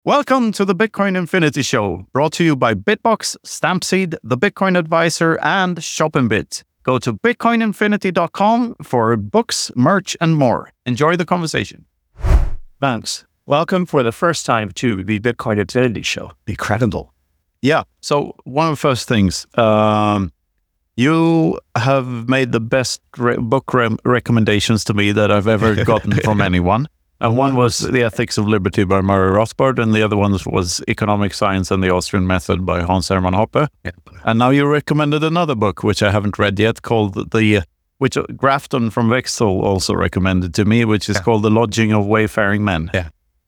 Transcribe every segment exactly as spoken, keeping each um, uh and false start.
Welcome to the Bitcoin Infinity Show, brought to you by Bitbox, Stampseed, the Bitcoin Advisor, and ShopInBit. Go to bitcoin infinity dot com for books, merch, and more. Enjoy the conversation. Thanks. Welcome for the first time to the Bitcoin Infinity Show. Incredible. Yeah. So one of the first things, um, you have made the best re- book re- recommendations to me that I've ever gotten from anyone. And one was The Ethics of Liberty by Murray Rothbard, and the other one was Economic Science and the Austrian Method by Hans Hermann Hoppe. Yep. And now you recommended another book, which I haven't read yet, called the, which Grafton from Wexel also recommended to me, which is yeah. called The Lodging of Wayfaring Men. Yeah.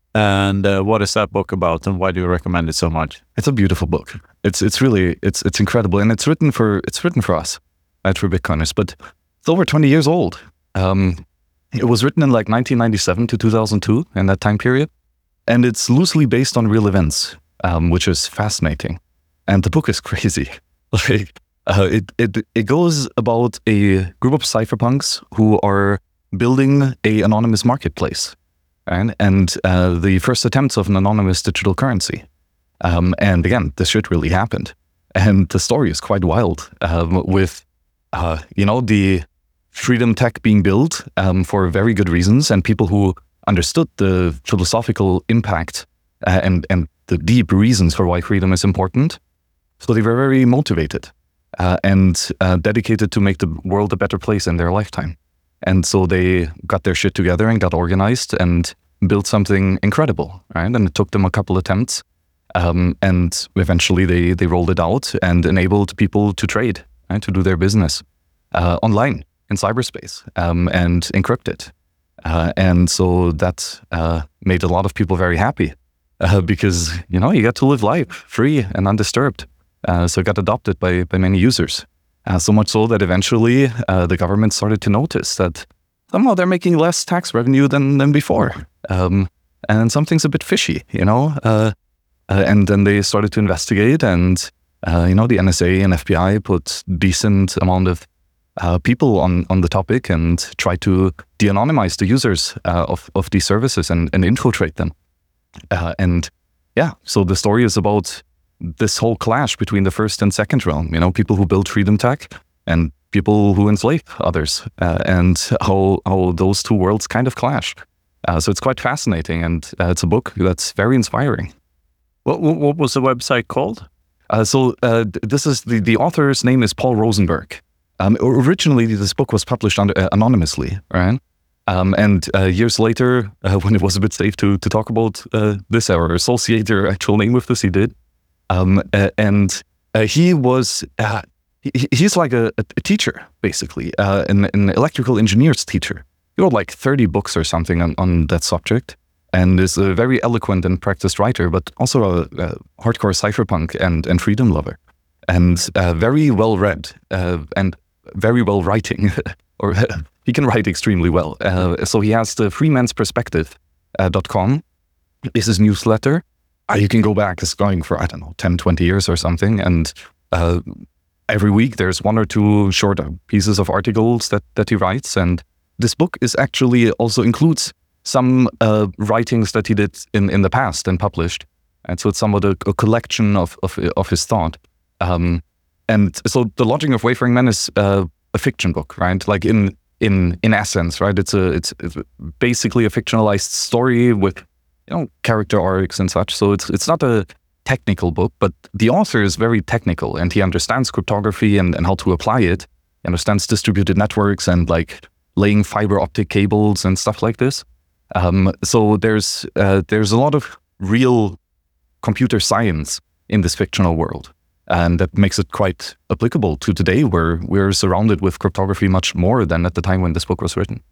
And uh, what is that book about, and why do you recommend it so much? It's a beautiful book. It's it's really it's it's incredible, and it's written for it's written for us, uh, for Bitcoiners. But it's over twenty years old. Um, It was written in like nineteen ninety-seven to two thousand two, in that time period. And it's loosely based on real events, um, which is fascinating. And the book is crazy. like, uh, it, it, it goes about a group of cypherpunks who are building a anonymous marketplace. Right? And uh, the first attempts of an anonymous digital currency. Um, and again, this shit really happened. And the story is quite wild, um, with, uh, you know, the freedom tech being built um, for very good reasons, and people who understood the philosophical impact uh, and, and the deep reasons for why freedom is important. So they were very motivated uh, and uh, dedicated to make the world a better place in their lifetime. And so they got their shit together and got organized and built something incredible, right? And it took them a couple attempts. Um, and eventually they, they rolled it out and enabled people to trade, right? To do their business uh, online. In cyberspace um, and encrypted. Uh, and so that uh, made a lot of people very happy uh, because, you know, you get to live life free and undisturbed. Uh, so it got adopted by, by many users. Uh, so much so that eventually uh, the government started to notice that somehow they're making less tax revenue than, than before. Um, and something's a bit fishy, you know. Uh, uh, and then they started to investigate, and, uh, you know, the N S A and F B I put decent amount of Uh, people on, on the topic and try to de-anonymize the users uh, of, of these services and, and infiltrate them. Uh, and yeah, so the story is about this whole clash between the first and second realm, you know, people who build freedom tech and people who enslave others, uh, and how, how those two worlds kind of clash. Uh, so it's quite fascinating, and uh, it's a book that's very inspiring. What, what was the website called? Uh, so uh, this is, the, the author's name is Paul Rosenberg. Um, originally, this book was published under, uh, anonymously, right? Um, and uh, years later, uh, when it was a bit safe to to talk about uh, this or associate their actual name with this, he did. Um, uh, and uh, he was, uh, he, he's like a, a teacher, basically, uh, an, an electrical engineer's teacher. He wrote like thirty books or something on, on that subject, and is a very eloquent and practiced writer, but also a, a hardcore cypherpunk and, and freedom lover. And uh, very well read uh, and very well writing, or he can write extremely well. Uh, so he has the freemans perspective dot com is his newsletter. Uh, you can go back, it's going for, I don't know, ten, twenty years or something. And uh, every week there's one or two short pieces of articles that, that he writes. And this book is actually also includes some uh, writings that he did in, in the past and published. And so it's somewhat a, a collection of, of, of his thought. Um, And so The Lodging of Wayfaring Men is uh, a fiction book, right? Like in in in essence, right? It's a it's, it's basically a fictionalized story with, you know, character arcs and such. So it's it's not a technical book, but the author is very technical, and he understands cryptography and, and how to apply it. He understands distributed networks and like laying fiber optic cables and stuff like this. Um, so there's uh, there's a lot of real computer science in this fictional world. And that makes it quite applicable to today, where we're surrounded with cryptography much more than at the time when this book was written.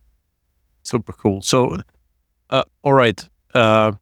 Super cool. So, uh, all right, uh,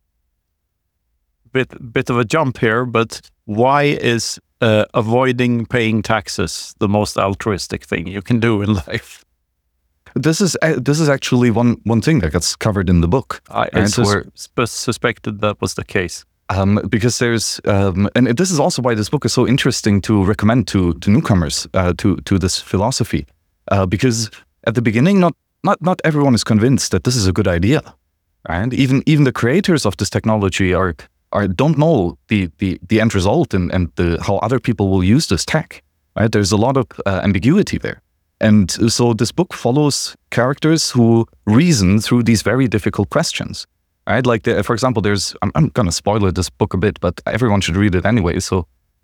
bit bit of a jump here, but why is uh, avoiding paying taxes the most altruistic thing you can do in life? This is uh, this is actually one one thing that gets covered in the book. I, I sus- sus- suspected that was the case. Um, because there's, um, and this is also why this book is so interesting to recommend to to newcomers uh, to to this philosophy, uh, because at the beginning, not not not everyone is convinced that this is a good idea, right? Even even the creators of this technology are are don't know the the, the end result and, and the how other people will use this tech. Right? There's a lot of uh, ambiguity there. And so this book follows characters who reason through these very difficult questions. Right? Like, the, for example, there's, I'm, I'm going to spoil this book a bit, but everyone should read it anyway. So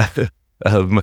um,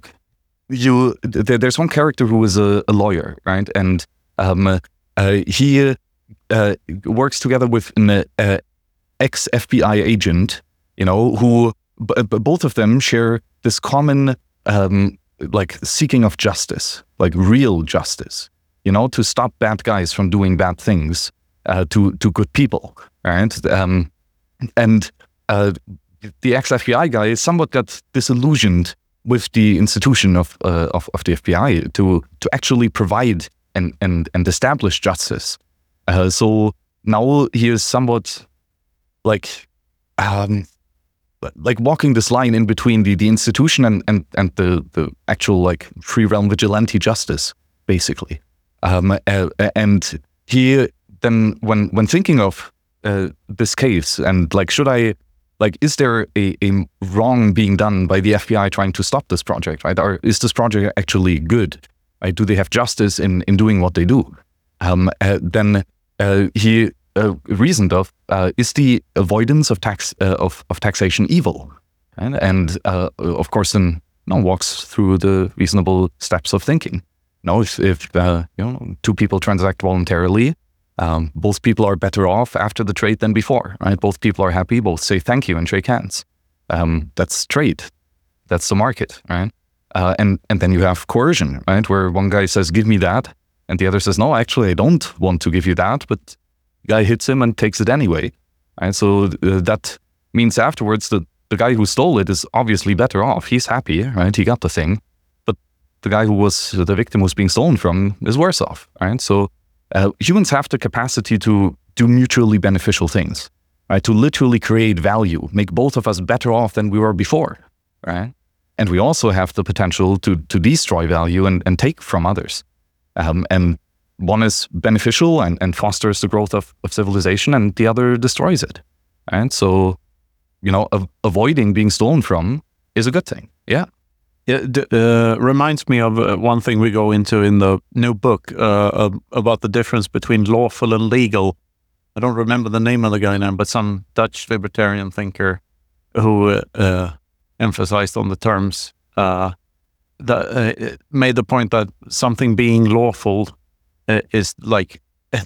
you, th- there's one character who is a, a lawyer, right? And um, uh, he uh, works together with an uh, ex-F B I agent, you know, who b- b- both of them share this common um, like seeking of justice, like real justice, you know, to stop bad guys from doing bad things uh, to to good people, right? Um, and uh, the ex-F B I guy somewhat got disillusioned with the institution of uh, of, of the F B I to to actually provide and and and establish justice. Uh, so now he is somewhat like. Um, like walking this line in between the, the institution and, and, and the, the actual like free realm vigilante justice, basically. Um, uh, and he then, when when thinking of uh, this case and like, should I, like, is there a, a wrong being done by the F B I trying to stop this project, right? Or is this project actually good? Right? Do they have justice in, in doing what they do? Um, uh, then uh, he Uh, reasoned of uh, is the avoidance of tax uh, of, of taxation evil, and, and uh, of course then you know, walks through the reasonable steps of thinking. You know, if, if uh, you know two people transact voluntarily, um, both people are better off after the trade than before, right? Both people are happy, both say thank you and shake hands. Um, that's trade, that's the market, right? Uh, and and then you have coercion, right? Where one guy says give me that, and the other says no, actually I don't want to give you that, but guy hits him and takes it anyway. And so uh, that means afterwards that the guy who stole it is obviously better off. He's happy, right? He got the thing. But the guy who was the victim was being stolen from is worse off, right? So uh, humans have the capacity to do mutually beneficial things, right? To literally create value, make both of us better off than we were before, right? And we also have the potential to to destroy value and, and take from others. Um, and one is beneficial and, and fosters the growth of, of civilization, and the other destroys it. And so, you know, av- avoiding being stolen from is a good thing. Yeah. Yeah, d- uh, reminds me of uh, one thing we go into in the new book uh, uh, about the difference between lawful and legal. I don't remember the name of the guy now, but some Dutch libertarian thinker who uh, uh, emphasized on the terms uh, that uh, made the point that something being lawful uh, is like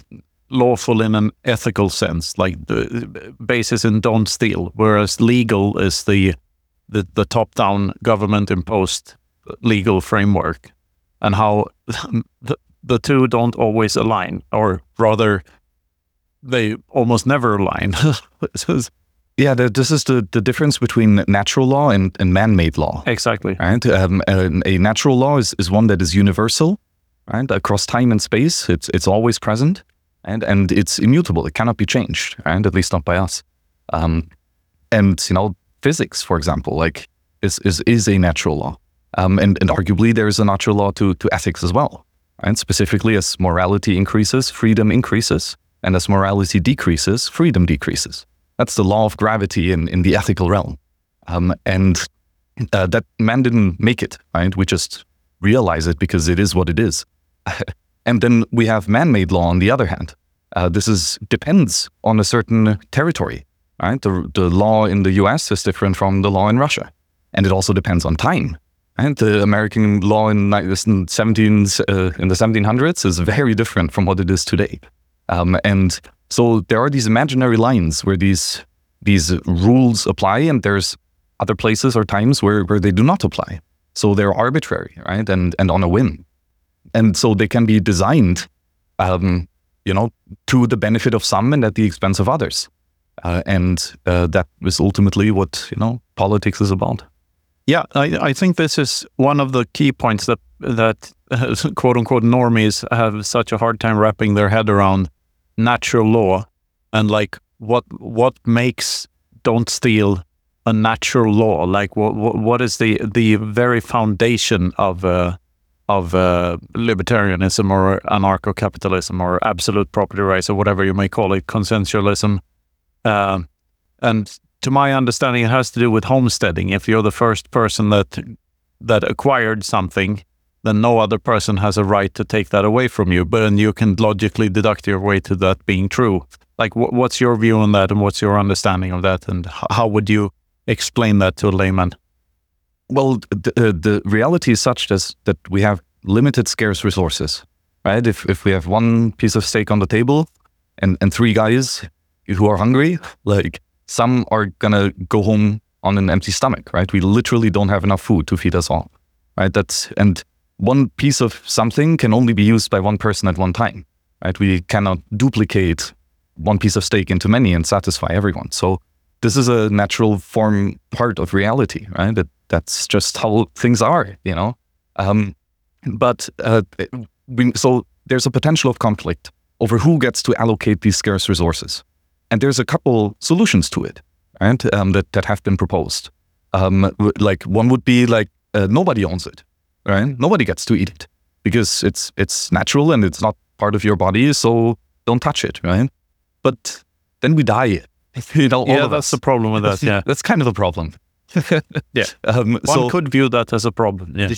lawful in an ethical sense, like the basis in don't steal, whereas legal is the the, the top-down government-imposed legal framework, and how the, the two don't always align, or rather, they almost never align. Yeah, the, this is the, the difference between natural law and, and man-made law. Exactly. Right? Um, a, a natural law is, is one that is universal, right? Across time and space, it's it's always present, and and it's immutable. It cannot be changed, right? At least not by us. Um, and you know, physics, for example, like is is is a natural law, um, and and arguably there is a natural law to to ethics as well, right? Specifically, as morality increases, freedom increases, and as morality decreases, freedom decreases. That's the law of gravity in, in the ethical realm. Um, and uh, that man didn't make it, right? We just realize it because it is what it is. And then we have man-made law on the other hand. Uh, this is depends on a certain territory, right? The, the law in the U S is different from the law in Russia. And it also depends on time. And the American law in, in, seventeen, uh, in the seventeen hundreds is very different from what it is today. Um, and so there are these imaginary lines where these these rules apply, and there's other places or times where, where they do not apply. So they're arbitrary, right? And and on a whim. And so they can be designed, um, you know, to the benefit of some and at the expense of others. Uh, and uh, that is ultimately what, you know, politics is about. Yeah, I, I think this is one of the key points that, that uh, quote unquote normies have such a hard time wrapping their head around natural law, and like what what makes don't steal a natural law. Like what what, what is the the very foundation of uh, of uh, libertarianism or anarcho-capitalism or absolute property rights or whatever you may call it, consensualism, uh, and to my understanding, it has to do with homesteading. If you're the first person that that acquired something, then no other person has a right to take that away from you. But then you can logically deduct your way to that being true. Like, wh- what's your view on that, and what's your understanding of that, and h- how would you explain that to a layman? Well, the, uh, the reality is such as that we have limited scarce resources, right? If if we have one piece of steak on the table and, and three guys who are hungry, like, some are gonna go home on an empty stomach, right? We literally don't have enough food to feed us all, right? That's and one piece of something can only be used by one person at one time, right? We cannot duplicate one piece of steak into many and satisfy everyone. So this is a natural form part of reality, right? That that's just how things are, you know. Um, but uh, we, so there's a potential of conflict over who gets to allocate these scarce resources, and there's a couple solutions to it, right? Um, that that have been proposed. Um, like one would be like uh, nobody owns it, right? Nobody gets to eat it because it's it's natural and it's not part of your body, so don't touch it, right? But then we die. You know, all Yeah, of that's us. the problem with that. Yeah, That's kind of a problem. yeah. Um, One so, could view that as a problem. Yeah.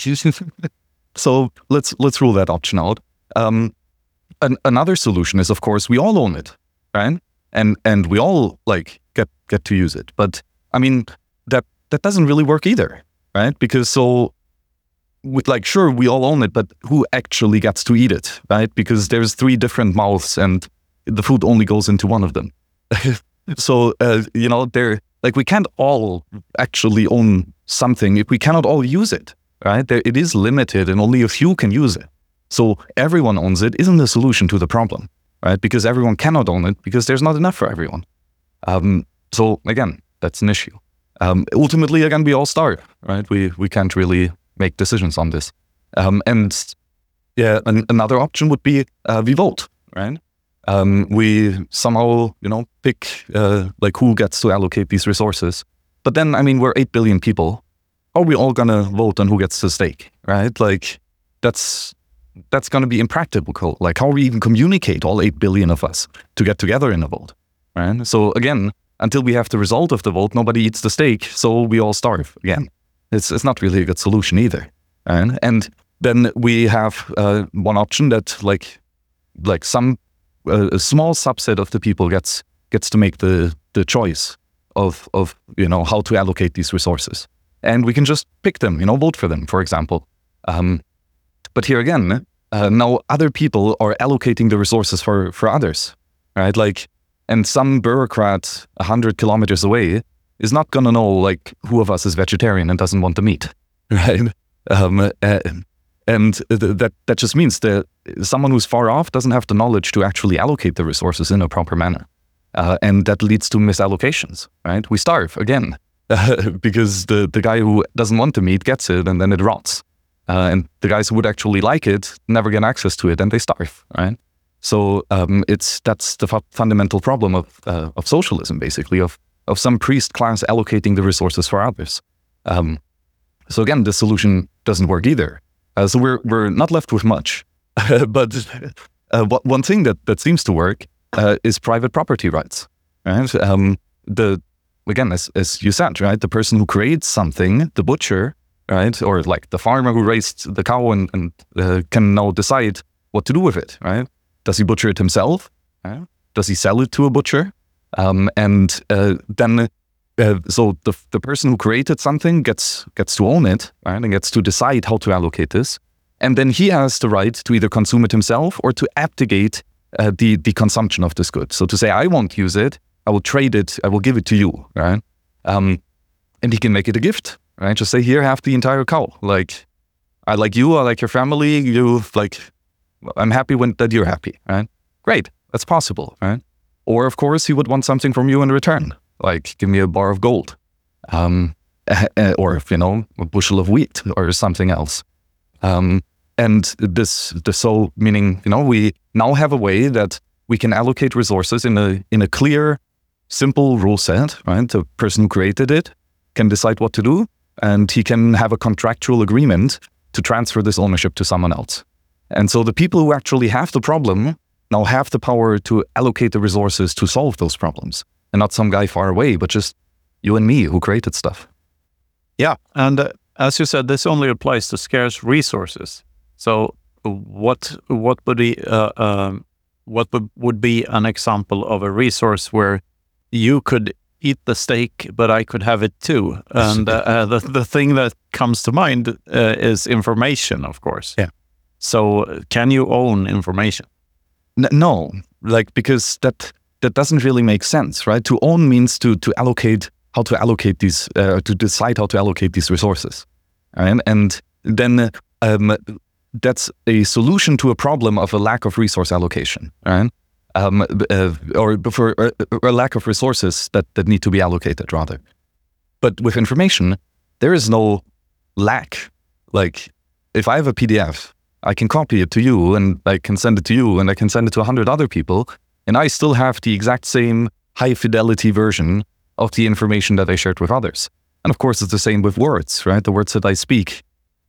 so let's let's rule that option out. Um, an, another solution is, of course, we all own it, right? And and we all like get get to use it. But I mean, that that doesn't really work either, right? Because so, with like, sure, we all own it, but who actually gets to eat it, right? Because there's three different mouths, and the food only goes into one of them. So uh, you know, there like we can't all actually own something if we cannot all use it, right? There, it is limited, and only a few can use it. So everyone owns it isn't the solution to the problem, right? Because everyone cannot own it because there's not enough for everyone. Um, so again, that's an issue. Um, ultimately, again, we all starve, right? We we can't really make decisions on this. Um, and yeah, an, another option would be uh, we vote, right? Um, we somehow, you know, pick uh, like who gets to allocate these resources. But then, I mean, we're eight billion people. Are we all gonna vote on who gets the steak, right? Like, that's that's gonna be impractical. Like, how we even communicate all eight billion of us to get together in a vote, right? So again, until we have the result of the vote, nobody eats the steak, so we all starve again. It's it's not really a good solution either, right? And then we have uh, one option that like like some a, a small subset of the people gets gets to make the the choice of of you know how to allocate these resources, and we can just pick them, you know, vote for them, for example. Um, but here again, uh, now other people are allocating the resources for for others, right? Like, and some bureaucrat a hundred kilometers away is not gonna know like who of us is vegetarian and doesn't want the meat, right? Um, uh, and th- that that just means that someone who's far off doesn't have the knowledge to actually allocate the resources in a proper manner, uh, and that leads to misallocations, right? We starve again uh, because the the guy who doesn't want the meat gets it and then it rots, uh, and the guys who would actually like it never get access to it and they starve, right? So um, it's that's the fu- fundamental problem of uh, of socialism, basically, of of some priest class allocating the resources for others. Um, so again, the solution doesn't work either. Uh, so we're we're not left with much. But uh, what, one thing that, that seems to work uh, is private property rights. Right? Um, the again, as as you said, right, the person who creates something, the butcher, right, or like the farmer who raised the cow and, and uh, can now decide what to do with it. Right? Does he butcher it himself? Right? Does he sell it to a butcher? Um, and uh, then, uh, so the the person who created something gets gets to own it, right, and gets to decide how to allocate this, and then he has the right to either consume it himself or to abdicate uh, the the consumption of this good. So to say, I won't use it, I will trade it, I will give it to you, right? Um, and he can make it a gift, right? Just say, here, have the entire cow. Like, I like you, I like your family. You like, I'm happy when that you're happy, right? Great, that's possible, right? Or, of course, he would want something from you in return, like give me a bar of gold, um, or, you know, a bushel of wheat or something else. Um, and this, this so meaning, you know, we now have a way that we can allocate resources in a in a clear, simple rule set, right? The person who created it can decide what to do, and he can have a contractual agreement to transfer this ownership to someone else. And so the people who actually have the problem now have the power to allocate the resources to solve those problems, and not some guy far away, but just you and me who created stuff. Yeah, and uh, as you said, this only applies to scarce resources. So, what what would be uh, um, what would, would be an example of a resource where you could eat the steak, but I could have it too? And uh, uh, the the thing that comes to mind uh, is information, of course. Yeah. So, can you own information? N- no, like because that that doesn't really make sense, right? To own means to to allocate. How to allocate these, uh, to decide how to allocate these resources, right? And then um, that's a solution to a problem of a lack of resource allocation, right? Um, uh, or for uh, a lack of resources that, that need to be allocated, rather. But with information, there is no lack. Like, if I have a P D F, I can copy it to you, and I can send it to you, and I can send it to a hundred other people, and I still have the exact same high fidelity version of the information that I shared with others. And of course, it's the same with words, right? The words that I speak,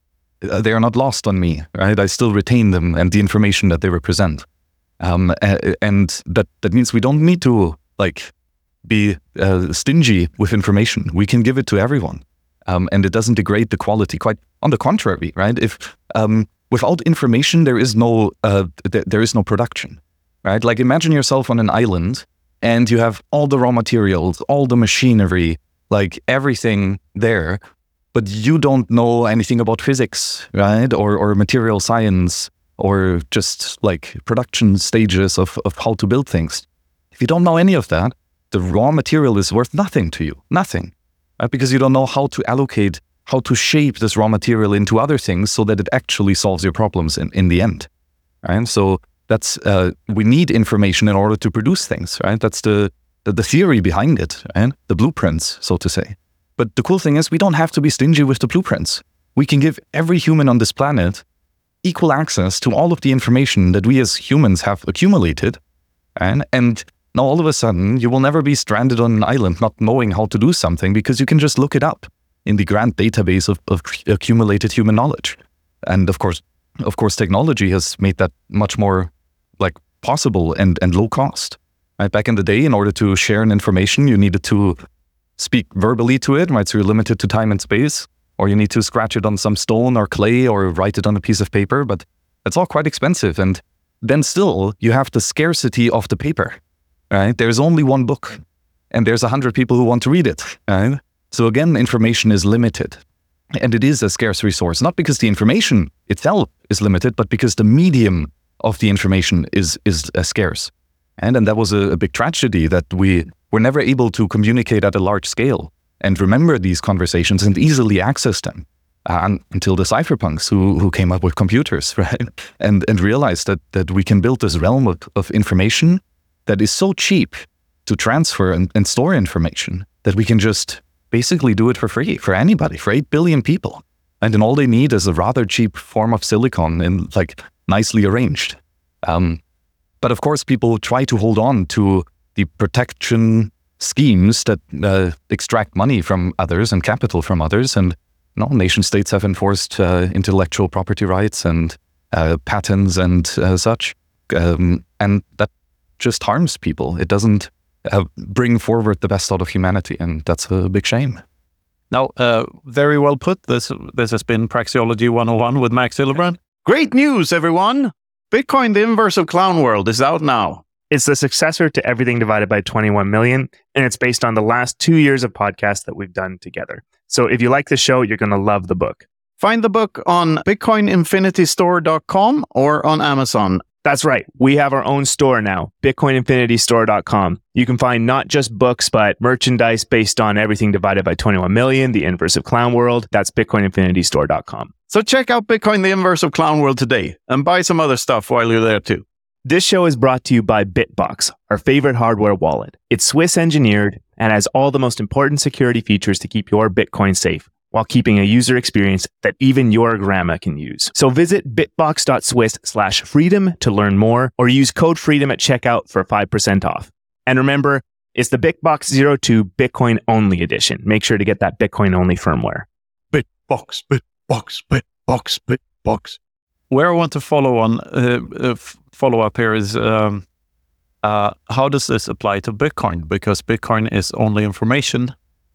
they are not lost on me, right? I still retain them and the information that they represent. Um, and that, that means we don't need to like be uh, stingy with information. We can give it to everyone. Um, and it doesn't degrade the quality. Quite on the contrary, right? If um, without information, there is no uh, th- there is no production, right? Like imagine yourself on an island and you have all the raw materials, all the machinery, like everything there, but you don't know anything about physics, right? Or or material science, or just like production stages of, of how to build things. If you don't know any of that, the raw material is worth nothing to you, nothing, right? Because you don't know how to allocate, how to shape this raw material into other things so that it actually solves your problems in, in the end, right? So That's uh, we need information in order to produce things, right? That's the, the the theory behind it, right? The blueprints, so to say. But the cool thing is we don't have to be stingy with the blueprints. We can give every human on this planet equal access to all of the information that we as humans have accumulated, and and now all of a sudden you will never be stranded on an island not knowing how to do something, because you can just look it up in the grand database of, of accumulated human knowledge. And of course, of course, technology has made that much more like possible and, and low cost. Right? Back in the day, in order to share an information, you needed to speak verbally to it, right? So you're limited to time and space, or you need to scratch it on some stone or clay or write it on a piece of paper, but it's all quite expensive. And then still you have the scarcity of the paper, right? There's only one book and there's a hundred people who want to read it, right? So again, information is limited, and it is a scarce resource, not because the information itself is limited, but because the medium of the information is is uh, scarce. And, and that was a, a big tragedy, that we were never able to communicate at a large scale and remember these conversations and easily access them uh, until the cypherpunks who, who came up with computers, right? And and realized that that we can build this realm of, of information that is so cheap to transfer and, and store information that we can just basically do it for free for anybody, for eight billion people. And then all they need is a rather cheap form of silicon and like nicely arranged. Um, but of course, people try to hold on to the protection schemes that uh, extract money from others and capital from others. And you know, nation states have enforced uh, intellectual property rights and uh, patents and uh, such. Um, and that just harms people. It doesn't uh, bring forward the best out of humanity. And that's a big shame. Now, uh, very well put. This this has been Praxeology one oh one with Max Hillebrand. Great news, everyone! Bitcoin, the Inverse of Clown World, is out now. It's the successor to Everything Divided by twenty-one million, and it's based on the last two years of podcasts that we've done together. So if you like the show, you're going to love the book. Find the book on bitcoin infinity store dot com or on Amazon. That's right. We have our own store now, bitcoin infinity store dot com. You can find not just books, but merchandise based on Everything Divided by twenty-one million, the Inverse of Clown World. That's bitcoin infinity store dot com. So check out Bitcoin, the Inverse of Clown World today, and buy some other stuff while you're there too. This show is brought to you by Bitbox, our favorite hardware wallet. It's Swiss engineered and has all the most important security features to keep your Bitcoin safe, while keeping a user experience that even your grandma can use. So visit bitbox.swiss slash freedom to learn more, or use code freedom at checkout for five percent off. And remember, it's the Bitbox zero two Bitcoin only edition. Make sure to get that Bitcoin only firmware. Bitbox, Bitbox, Bitbox, Bitbox. Where I want to follow on, uh, uh, follow up here is, um, uh, how does this apply to Bitcoin? Because Bitcoin is only information.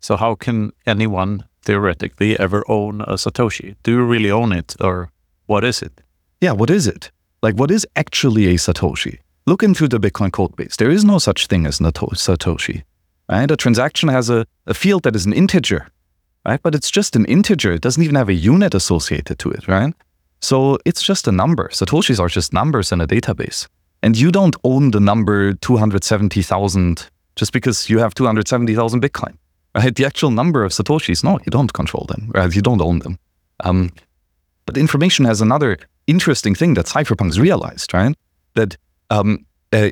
So how can anyone theoretically ever own a Satoshi? Do you really own it, or what is it? Yeah, what is it? Like, what is actually a Satoshi? Look into the Bitcoin code base. There is no such thing as a Satoshi. Right? A transaction has a, a field that is an integer, right? But it's just an integer. It doesn't even have a unit associated to it, right? So it's just a number. Satoshis are just numbers in a database. And you don't own the number two hundred seventy thousand just because you have two hundred seventy thousand Bitcoin, right? The actual number of Satoshis, no, you don't control them, right? You don't own them. Um, but information has another interesting thing that cypherpunks realized, right? That um, uh,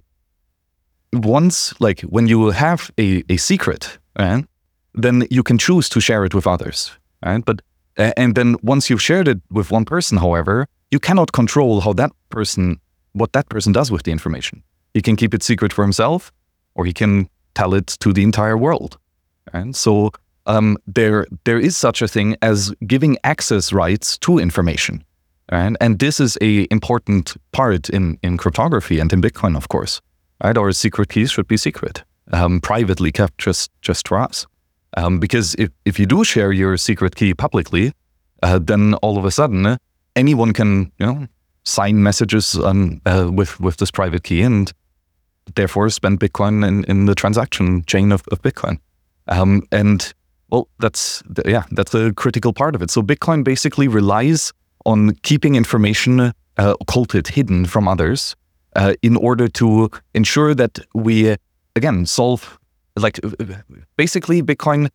once, like when you have a, a secret, right, then you can choose to share it with others, right? But uh, and then once you've shared it with one person, however, you cannot control how that person, what that person does with the information. He can keep it secret for himself, or he can tell it to the entire world. And so um, there there is such a thing as giving access rights to information. Right? And this is a important part in, in cryptography and in Bitcoin, of course. Right? Our secret keys should be secret, um, privately kept just, just for us. Um, because if, if you do share your secret key publicly, uh, then all of a sudden uh, anyone can, you know, sign messages on, uh, with with this private key and therefore spend Bitcoin in, in the transaction chain of, of Bitcoin. Um, and well, that's yeah, that's a critical part of it. So Bitcoin basically relies on keeping information uh, occulted, hidden from others, uh, in order to ensure that we, uh, again, solve, like, basically Bitcoin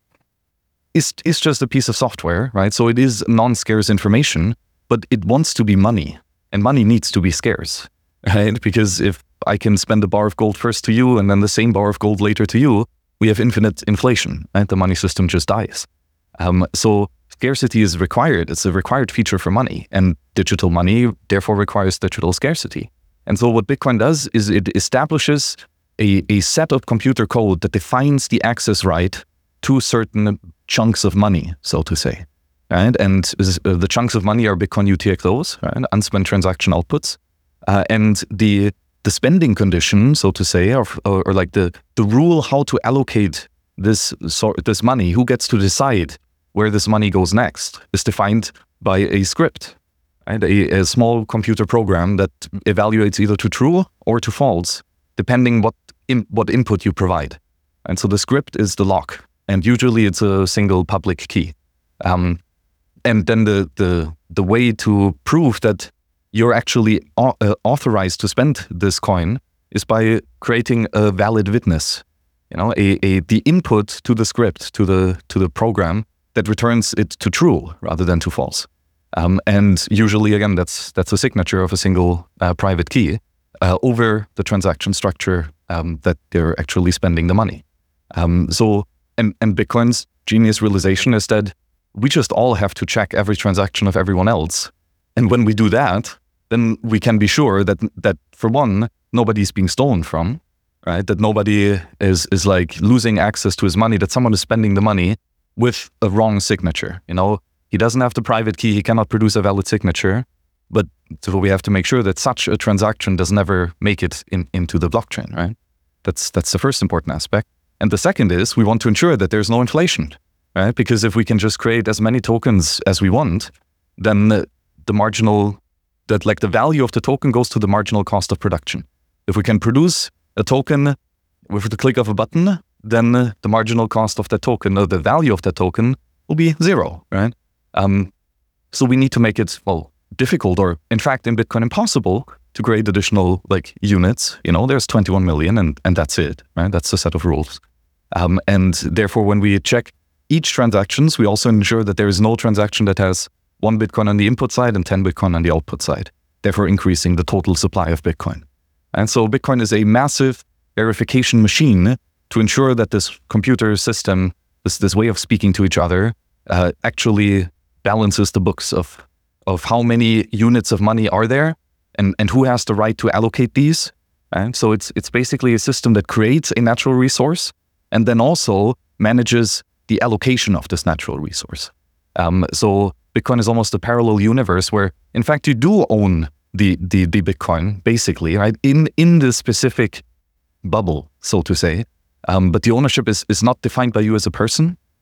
is is just a piece of software, right? So it is non-scarce information, but it wants to be money, and money needs to be scarce, right? Because if I can spend a bar of gold first to you and then the same bar of gold later to you, we have infinite inflation, right? The money system just dies. Um, so scarcity is required. It's a required feature for money, and digital money therefore requires digital scarcity. And so what Bitcoin does is it establishes a, a set of computer code that defines the access right to certain chunks of money, so to say. Right? And uh, the chunks of money are Bitcoin U T X Os, right? Unspent transaction outputs. Uh, and the the spending condition, so to say, or, or, or like the, the rule how to allocate this sort this money, who gets to decide where this money goes next, is defined by a script, right? A, a small computer program that evaluates either to true or to false, depending what in, what input you provide. And so the script is the lock, and usually it's a single public key. Um, and then the, the the way to prove that you're actually au- uh, authorized to spend this coin is by creating a valid witness. You know, a, a the input to the script, to the to the program that returns it to true rather than to false. Um, and usually, again, that's that's a signature of a single uh, private key uh, over the transaction structure um, that they're actually spending the money. Um, so, and, and Bitcoin's genius realization is that we just all have to check every transaction of everyone else. And when we do that, then we can be sure that, that for one, nobody's being stolen from, right? That nobody is, is like losing access to his money, that someone is spending the money with a wrong signature. You know, he doesn't have the private key, he cannot produce a valid signature, but so we have to make sure that such a transaction does never make it in, into the blockchain, right? That's, that's the first important aspect. And the second is we want to ensure that there's no inflation, right? Because if we can just create as many tokens as we want, then the, the marginal, that like the value of the token goes to the marginal cost of production. If we can produce a token with the click of a button, then uh, the marginal cost of that token, or the value of that token, will be zero, right? Um, so we need to make it, well, difficult, or in fact, in Bitcoin, impossible to create additional like units. You know, there's twenty-one million, and, and that's it, right? That's the set of rules. Um, and therefore, when we check each transactions, we also ensure that there is no transaction that has one Bitcoin on the input side and ten Bitcoin on the output side, therefore increasing the total supply of Bitcoin. And so Bitcoin is a massive verification machine to ensure that this computer system, this, this way of speaking to each other, uh, actually balances the books of, of how many units of money are there and, and who has the right to allocate these. And so it's, it's basically a system that creates a natural resource and then also manages the allocation of this natural resource. Um, so Bitcoin is almost a parallel universe where, in fact, you do own the the, the Bitcoin, basically, right? In in the specific bubble, so to say. Um, but the ownership is, is not defined by you as a person.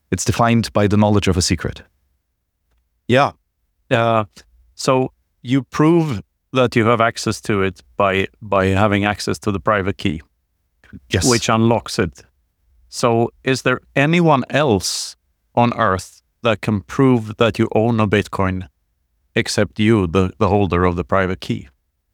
It's defined by the knowledge of a secret. Yeah. Uh, so you prove that you have access to it by by having access to the private key, Yes. which unlocks it. So is there anyone else on Earth that can prove that you own a Bitcoin except you, the, the holder of the private key?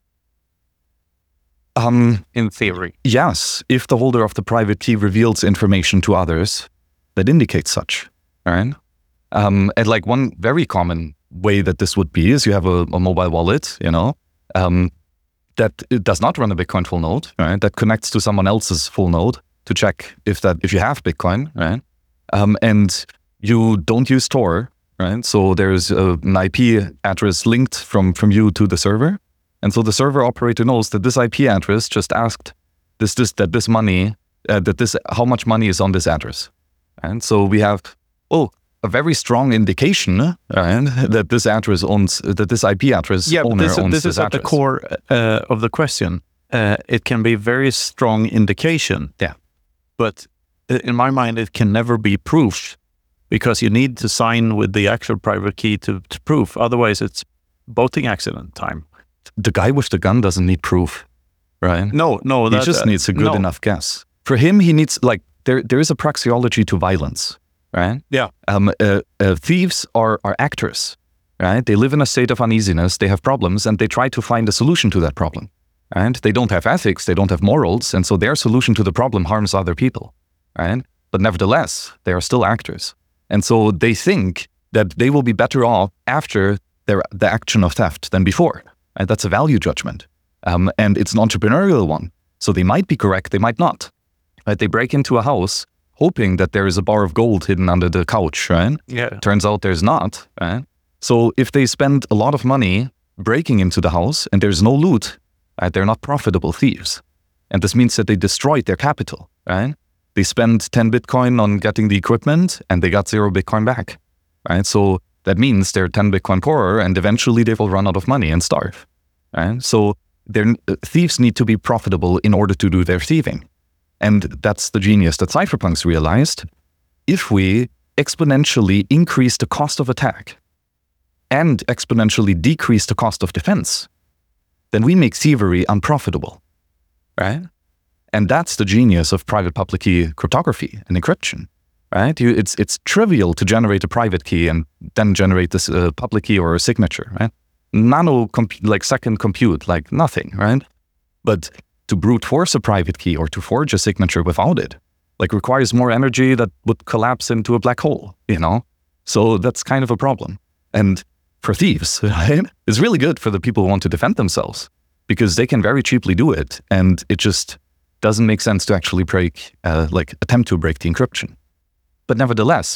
Um, In theory. yes, if the holder of the private key reveals information to others that indicates such, right? Um, and like one very common way that this would be is you have a, a mobile wallet, you know, um, that it does not run a Bitcoin full node, right? That connects to someone else's full node to check if that if you have Bitcoin, right? Um, and you don't use Tor, right? So there's a, an I P address linked from from you to the server, and so the server operator knows that this I P address just asked this this that this money uh, that this how much money is on this address, and so we have oh. a very strong indication right, that this address owns, that this I P address Yeah, but owner this, owns this this is at the address. core uh, of the question. Uh, it can be very strong indication. Yeah. But in my mind, it can never be proof because you need to sign with the actual private key to, to prove. Otherwise, it's boating accident time. The guy with the gun doesn't need proof, right? No, no. He that, just uh, needs a good no. enough guess. For him, he needs, like, there there is a praxeology to violence, right? Yeah. Um, uh, uh, thieves are, are actors, right? They live in a state of uneasiness, they have problems, and they try to find a solution to that problem. And they don't have ethics, they don't have morals, and so their solution to the problem harms other people, right? But nevertheless, they are still actors. And so they think that they will be better off after their the action of theft than before. Right? That's a value judgment. Um, and it's an entrepreneurial one. So they might be correct, they might not. Right? They break into a house hoping that there is a bar of gold hidden under the couch, right? Yeah. Turns out there's not, right? So if they spend a lot of money breaking into the house and there's no loot, right, they're not profitable thieves. And this means that they destroyed their capital, right? They spend ten Bitcoin on getting the equipment and they got zero Bitcoin back, right? So that means they're ten Bitcoin poorer and eventually they will run out of money and starve, right? So they're, thieves need to be profitable in order to do their thieving. And that's the genius that cypherpunks realized. If we exponentially increase the cost of attack and exponentially decrease the cost of defense, then we make thievery unprofitable, right? And that's the genius of private public key cryptography and encryption, right? You, it's it's trivial to generate a private key and then generate this uh, public key or a signature, right? Nano, comp- like second compute, like nothing, right? But to brute force a private key or to forge a signature without it, like requires more energy that would collapse into a black hole, you know? So that's kind of a problem. And for thieves, right? It's really good for the people who want to defend themselves because they can very cheaply do it. And it just doesn't make sense to actually break, uh, like attempt to break the encryption. But nevertheless,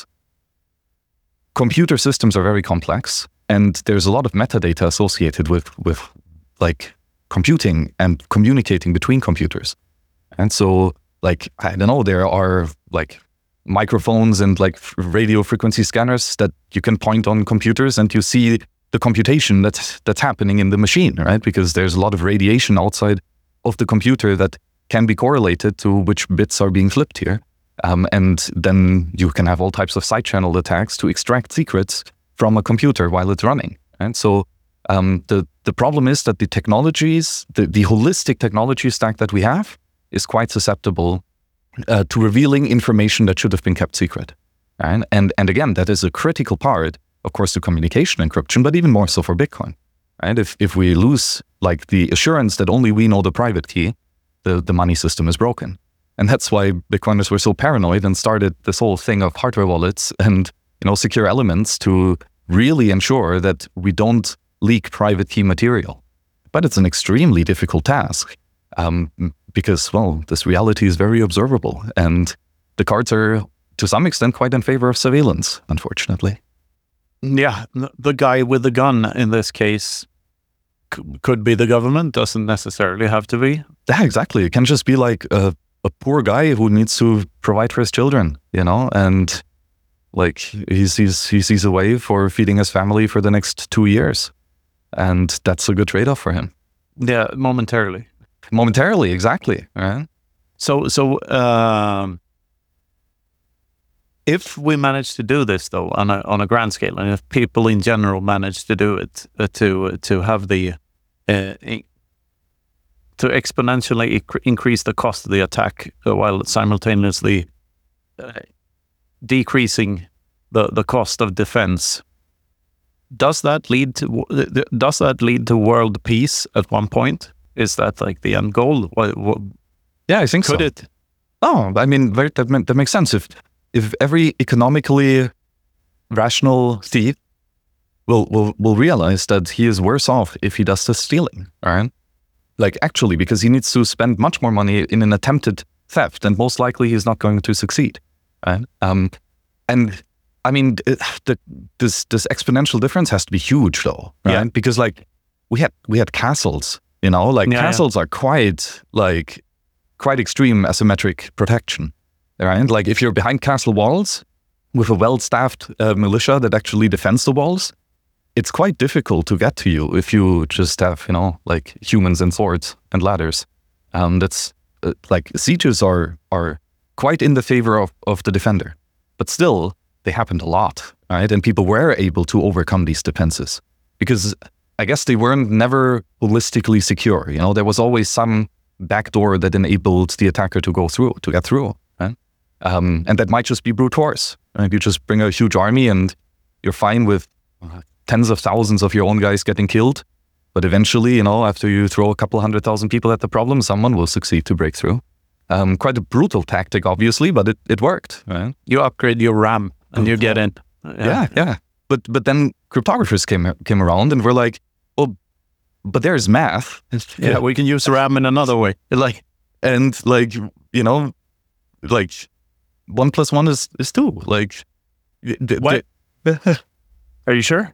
computer systems are very complex and there's a lot of metadata associated with, with like computing and communicating between computers. And so like, I don't know, there are like microphones and like radio frequency scanners that you can point on computers and you see the computation that's, that's happening in the machine, right? Because there's a lot of radiation outside of the computer that can be correlated to which bits are being flipped here. Um, and then you can have all types of side channel attacks to extract secrets from a computer while it's running. And so um, the, the problem is that the technologies, the, the holistic technology stack that we have is quite susceptible uh, to revealing information that should have been kept secret. Right? And, and again, that is a critical part, of course, to communication encryption, but even more so for Bitcoin. Right? If, if we lose like the assurance that only we know the private key, the, the money system is broken. And that's why Bitcoiners were so paranoid and started this whole thing of hardware wallets and, you know, secure elements to really ensure that we don't leak private key material. But it's an extremely difficult task um, because, well, this reality is very observable and the cards are, to some extent, quite in favor of surveillance, unfortunately. Yeah, the guy with the gun in this case c- could be the government, doesn't necessarily have to be. Yeah, exactly. It can just be like a, a poor guy who needs to provide for his children, you know, and like he sees he sees a way for feeding his family for the next two years, and that's a good trade-off for him. Yeah, momentarily. Momentarily, exactly. Right. So, so um, if we manage to do this though on a on a grand scale, and if people in general manage to do it, uh, to to have the uh, in- to exponentially inc- increase the cost of the attack uh, while simultaneously uh, decreasing the, the cost of defense, does that lead to does that lead to world peace at one point? Is that like the end goal? What, what, Yeah, I think could so. it? Oh, I mean, very, that, ma- that makes sense. If if every economically rational thief will will will realize that he is worse off if he does the stealing, right? Like actually, because he needs to spend much more money in an attempted theft, and most likely he's not going to succeed, right? Um, and I mean, the, this this exponential difference has to be huge, though, right? Yeah. Because like we had we had castles, you know, like Yeah, castles are quite like quite extreme asymmetric protection, right? Like if you're behind castle walls with a well-staffed uh, militia that actually defends the walls, it's quite difficult to get to you if you just have, you know, like humans and swords and ladders. Um, that's uh, like sieges are are quite in the favor of, of the defender, but still they happened a lot, right? And people were able to overcome these defenses because I guess they weren't never holistically secure. You know, there was always some backdoor that enabled the attacker to go through, to get through, right? Um, and that might just be brute force. Right? You just bring a huge army and you're fine with uh, tens of thousands of your own guys getting killed. But eventually, you know, after you throw a couple hundred thousand people at the problem, someone will succeed to break through. Um, quite a brutal tactic, obviously, but it, it worked, right? You upgrade your RAM and you get in. Yeah, yeah. But but then cryptographers came came around and were like, well, but there's math. Yeah, we can use RAM in another way. Like, and like, you know, like one plus one is, is two. Like, th- What? th- are you sure?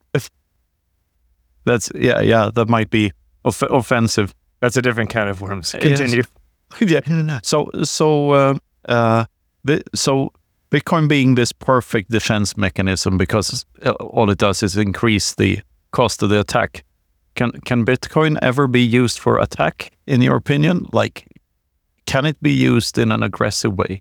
That's yeah, yeah. That might be off- offensive. That's a different kind of worms. Yes. Continue. Yeah. So so uh, uh, the, so Bitcoin being this perfect defense mechanism because all it does is increase the cost of the attack. Can can Bitcoin ever be used for attack? In your opinion, like, can it be used in an aggressive way?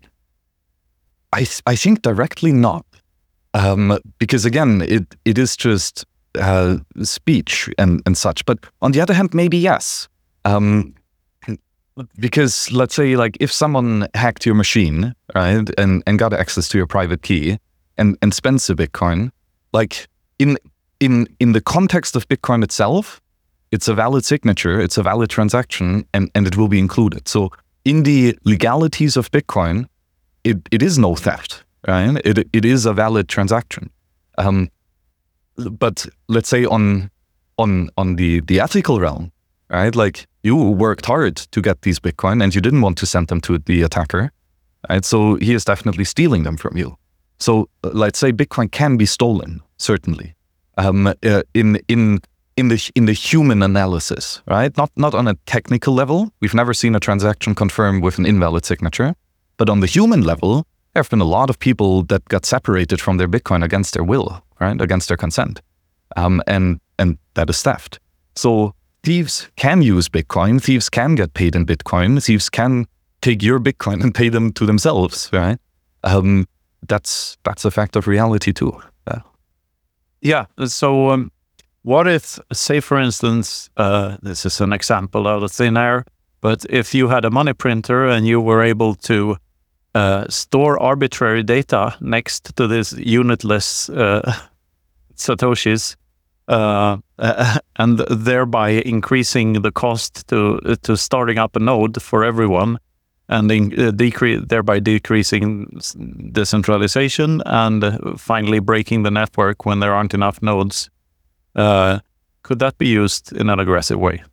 I th- I think directly not, um, because again, it it is just uh, speech and and such. But on the other hand, maybe yes, um, because let's say like if someone hacked your machine, right, and and got access to your private key and and spends the Bitcoin, like in in in the context of Bitcoin itself, it's a valid signature, it's a valid transaction, and and it will be included. So in the legalities of Bitcoin, It it is no theft, right? It it is a valid transaction, um, but let's say on on on the the ethical realm, right? Like you worked hard to get these Bitcoin, and you didn't want to send them to the attacker, right? So he is definitely stealing them from you. So uh, let's say Bitcoin can be stolen, certainly, um, uh, in in in the in the human analysis, right? Not not on a technical level. We've never seen a transaction confirmed with an invalid signature. But on the human level, there have been a lot of people that got separated from their Bitcoin against their will, right, against their consent, um, and and that is theft. So thieves can use Bitcoin. Thieves can get paid in Bitcoin. Thieves can take your Bitcoin and pay them to themselves, right? Um, that's that's a fact of reality too. Yeah. Yeah. So, um, what if, say, for instance, uh, this is an example out of thin air, but if you had a money printer and you were able to uh, store arbitrary data next to this unitless uh, satoshis, uh, uh, and thereby increasing the cost to to starting up a node for everyone, and in, uh, decrease thereby decreasing decentralization and uh, finally breaking the network when there aren't enough nodes. Uh, could that be used in an aggressive way?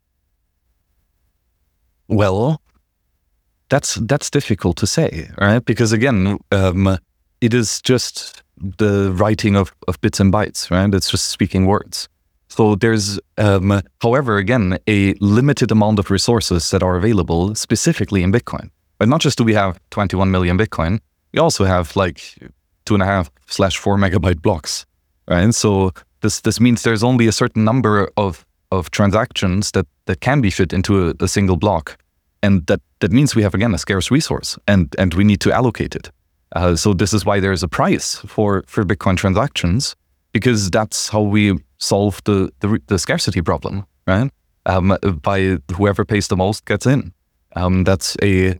Well, that's that's difficult to say, right? Because again, um, it is just the writing of, of bits and bytes, right? It's just speaking words. So there's, um, however, again, a limited amount of resources that are available specifically in Bitcoin. But not just do we have twenty-one million Bitcoin, we also have like two and a half slash four megabyte blocks, right? So this this means there's only a certain number of of transactions that, that can be fit into a, a single block. And that, that means we have, again, a scarce resource and, and we need to allocate it. Uh, so this is why there is a price for, for Bitcoin transactions, because that's how we solve the, the, the scarcity problem, right? Um, by whoever pays the most gets in. Um, that's a,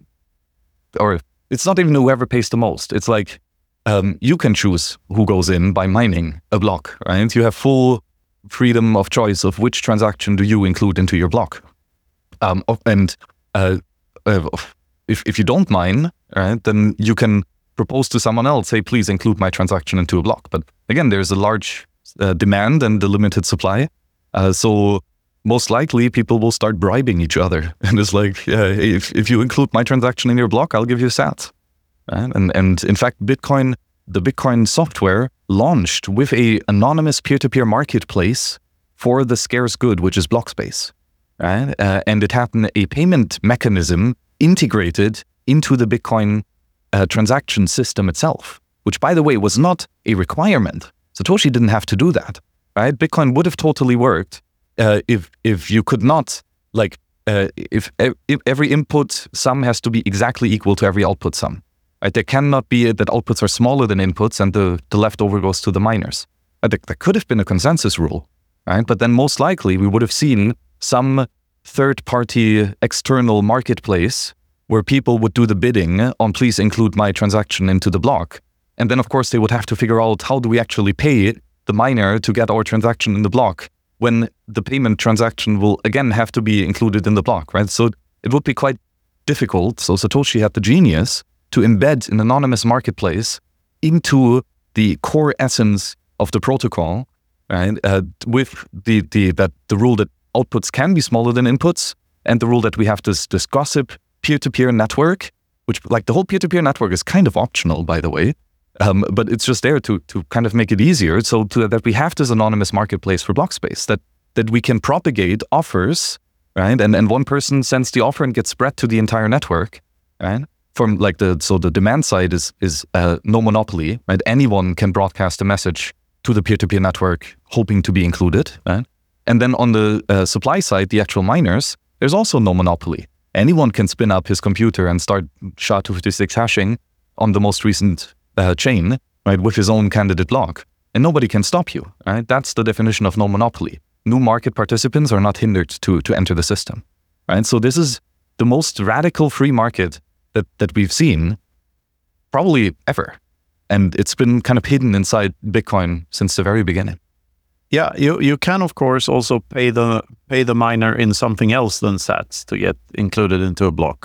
or it's not even whoever pays the most. It's like um, you can choose who goes in by mining a block, right? You have full freedom of choice of which transaction do you include into your block. Um, and uh, uh, if, if you don't mine, right, then you can propose to someone else, hey, please include my transaction into a block. But again, there's a large uh, demand and a limited supply. Uh, so most likely people will start bribing each other. And it's like, yeah, if, if you include my transaction in your block, I'll give you sats. Right? And, and in fact, Bitcoin, the Bitcoin software launched with a anonymous peer-to-peer marketplace for the scarce good, which is block space. Right? Uh, and it had a payment mechanism integrated into the Bitcoin uh, transaction system itself, which, by the way, was not a requirement. Satoshi didn't have to do that. Right? Bitcoin would have totally worked uh, if if you could not, like, uh, if, if every input sum has to be exactly equal to every output sum. Right? There cannot be that outputs are smaller than inputs and the, the leftover goes to the miners. Uh, there, there could have been a consensus rule, right? But then most likely we would have seen some third-party external marketplace where people would do the bidding on please include my transaction into the block. And then, of course, they would have to figure out how do we actually pay the miner to get our transaction in the block when the payment transaction will, again, have to be included in the block, right? So it would be quite difficult. So Satoshi had the genius to embed an anonymous marketplace into the core essence of the protocol, right? Uh, with the, the, that the rule that outputs can be smaller than inputs, and the rule that we have this, this gossip peer-to-peer network, which, like, the whole peer-to-peer network is kind of optional, by the way. Um, but it's just there to to kind of make it easier, so to, that we have this anonymous marketplace for block space that that we can propagate offers, right? And and one person sends the offer and gets spread to the entire network, right? From like the so the demand side is is uh, no monopoly, right? Anyone can broadcast a message to the peer-to-peer network, hoping to be included, right? And then on the uh, supply side, the actual miners, there's also no monopoly. Anyone can spin up his computer and start S H A two fifty-six hashing on the most recent Uh, chain, right, with his own candidate block, and nobody can stop you, right? That's the definition of no monopoly. New market participants are not hindered to to enter the system, right? So this is the most radical free market that that we've seen probably ever, and it's been kind of hidden inside Bitcoin since the very beginning. Yeah, you you can of course also pay the pay the miner in something else than sats to get included into a block.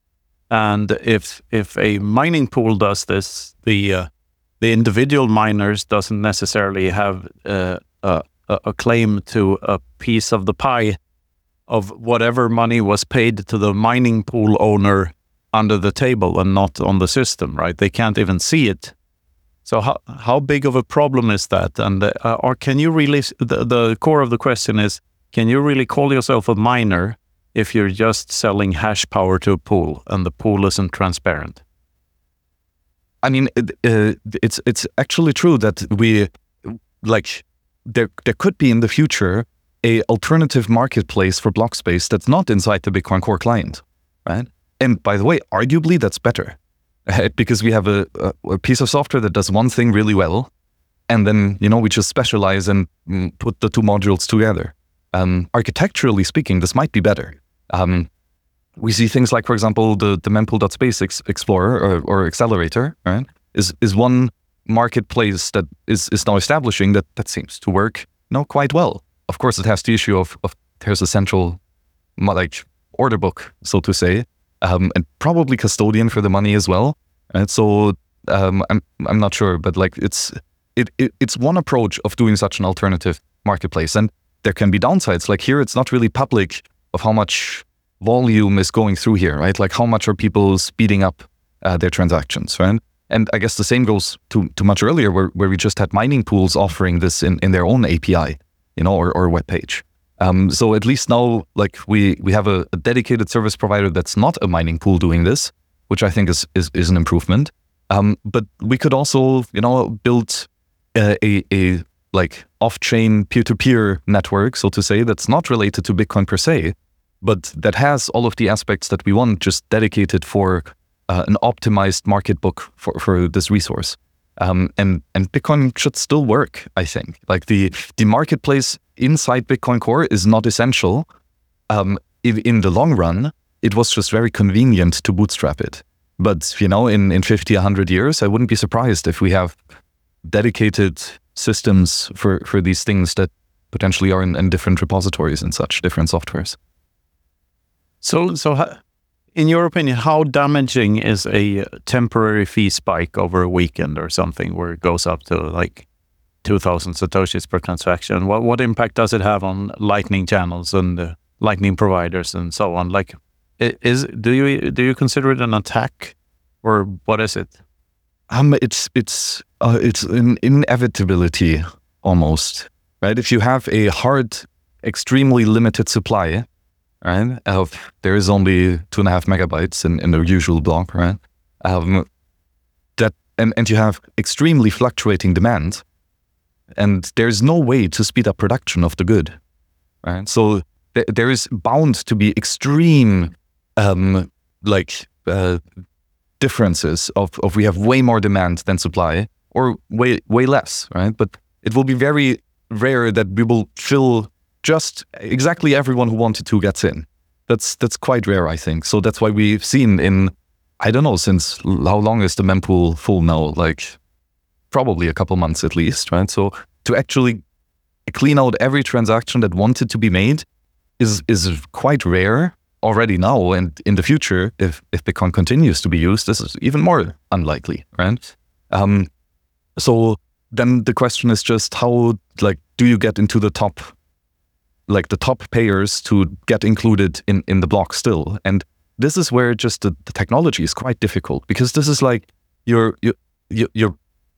And if if a mining pool does this, the uh, the individual miners doesn't necessarily have uh, a, a claim to a piece of the pie of whatever money was paid to the mining pool owner under the table and not on the system, right? They can't even see it. So how how big of a problem is that? And uh, or can you really? The, the core of the question is: can you really call yourself a miner if you're just selling hash power to a pool and the pool isn't transparent? I mean, it, uh, it's it's actually true that we, like, there there could be in the future a alternative marketplace for block space that's not inside the Bitcoin Core client, right? And by the way, arguably that's better, right? Because we have a, a, a piece of software that does one thing really well, and then, you know, we just specialize and mm, put the two modules together. Um, architecturally speaking, this might be better. Um, we see things like, for example, the, the mempool.space ex Explorer or, or Accelerator, right, is is one marketplace that is, is now establishing that that seems to work, you know, quite well. Of course, it has the issue of, of there's a central, like, order book, so to say, um, and probably custodian for the money as well. And so um, I'm I'm not sure, but like it's it, it it's one approach of doing such an alternative marketplace, and there can be downsides. Like here, it's not really public of how much volume is going through here, right? Like how much are people speeding up uh, their transactions, right? And I guess the same goes to, to much earlier where, where we just had mining pools offering this in, in their own A P I, you know, or, or web page. Um, so at least now, like we, we have a, a dedicated service provider that's not a mining pool doing this, which I think is, is, is an improvement. Um, but we could also, you know, build a, a, a like off-chain peer-to-peer network, so to say, that's not related to Bitcoin per se, but that has all of the aspects that we want, just dedicated for uh, an optimized market book for, for this resource. Um, and and Bitcoin should still work, I think. Like the the marketplace inside Bitcoin Core is not essential. Um, in, in the long run, it was just very convenient to bootstrap it. But you know, in in fifty, one hundred years, I wouldn't be surprised if we have dedicated systems for for these things that potentially are in, in different repositories and such, different softwares. So so. Ha- In your opinion, how damaging is a temporary fee spike over a weekend or something where it goes up to like two thousand satoshis per transaction? What what impact does it have on Lightning channels and uh, Lightning providers and so on? Like, is do you do you consider it an attack, or what is it? Um, it's it's uh, it's an inevitability almost, right? If you have a hard, extremely limited supply, right? Of there is only two and a half megabytes in, in the usual block, right? Um, that and, and you have extremely fluctuating demand, and there's no way to speed up production of the good, right? So th- there is bound to be extreme, um, like uh, differences of of we have way more demand than supply, or way way less, right? But it will be very rare that we will fill just exactly everyone who wanted to gets in. That's that's quite rare, I think. So that's why we've seen in, I don't know, since how long is the mempool full now? Like probably a couple months at least, right? So to actually clean out every transaction that wanted to be made is is quite rare already now. And in the future, if, if Bitcoin continues to be used, this is even more unlikely, right? Um, so then the question is just how, like, do you get into the top like the top payers to get included in, in the block still? And this is where just the, the technology is quite difficult, because this is like you're, you, you, you're,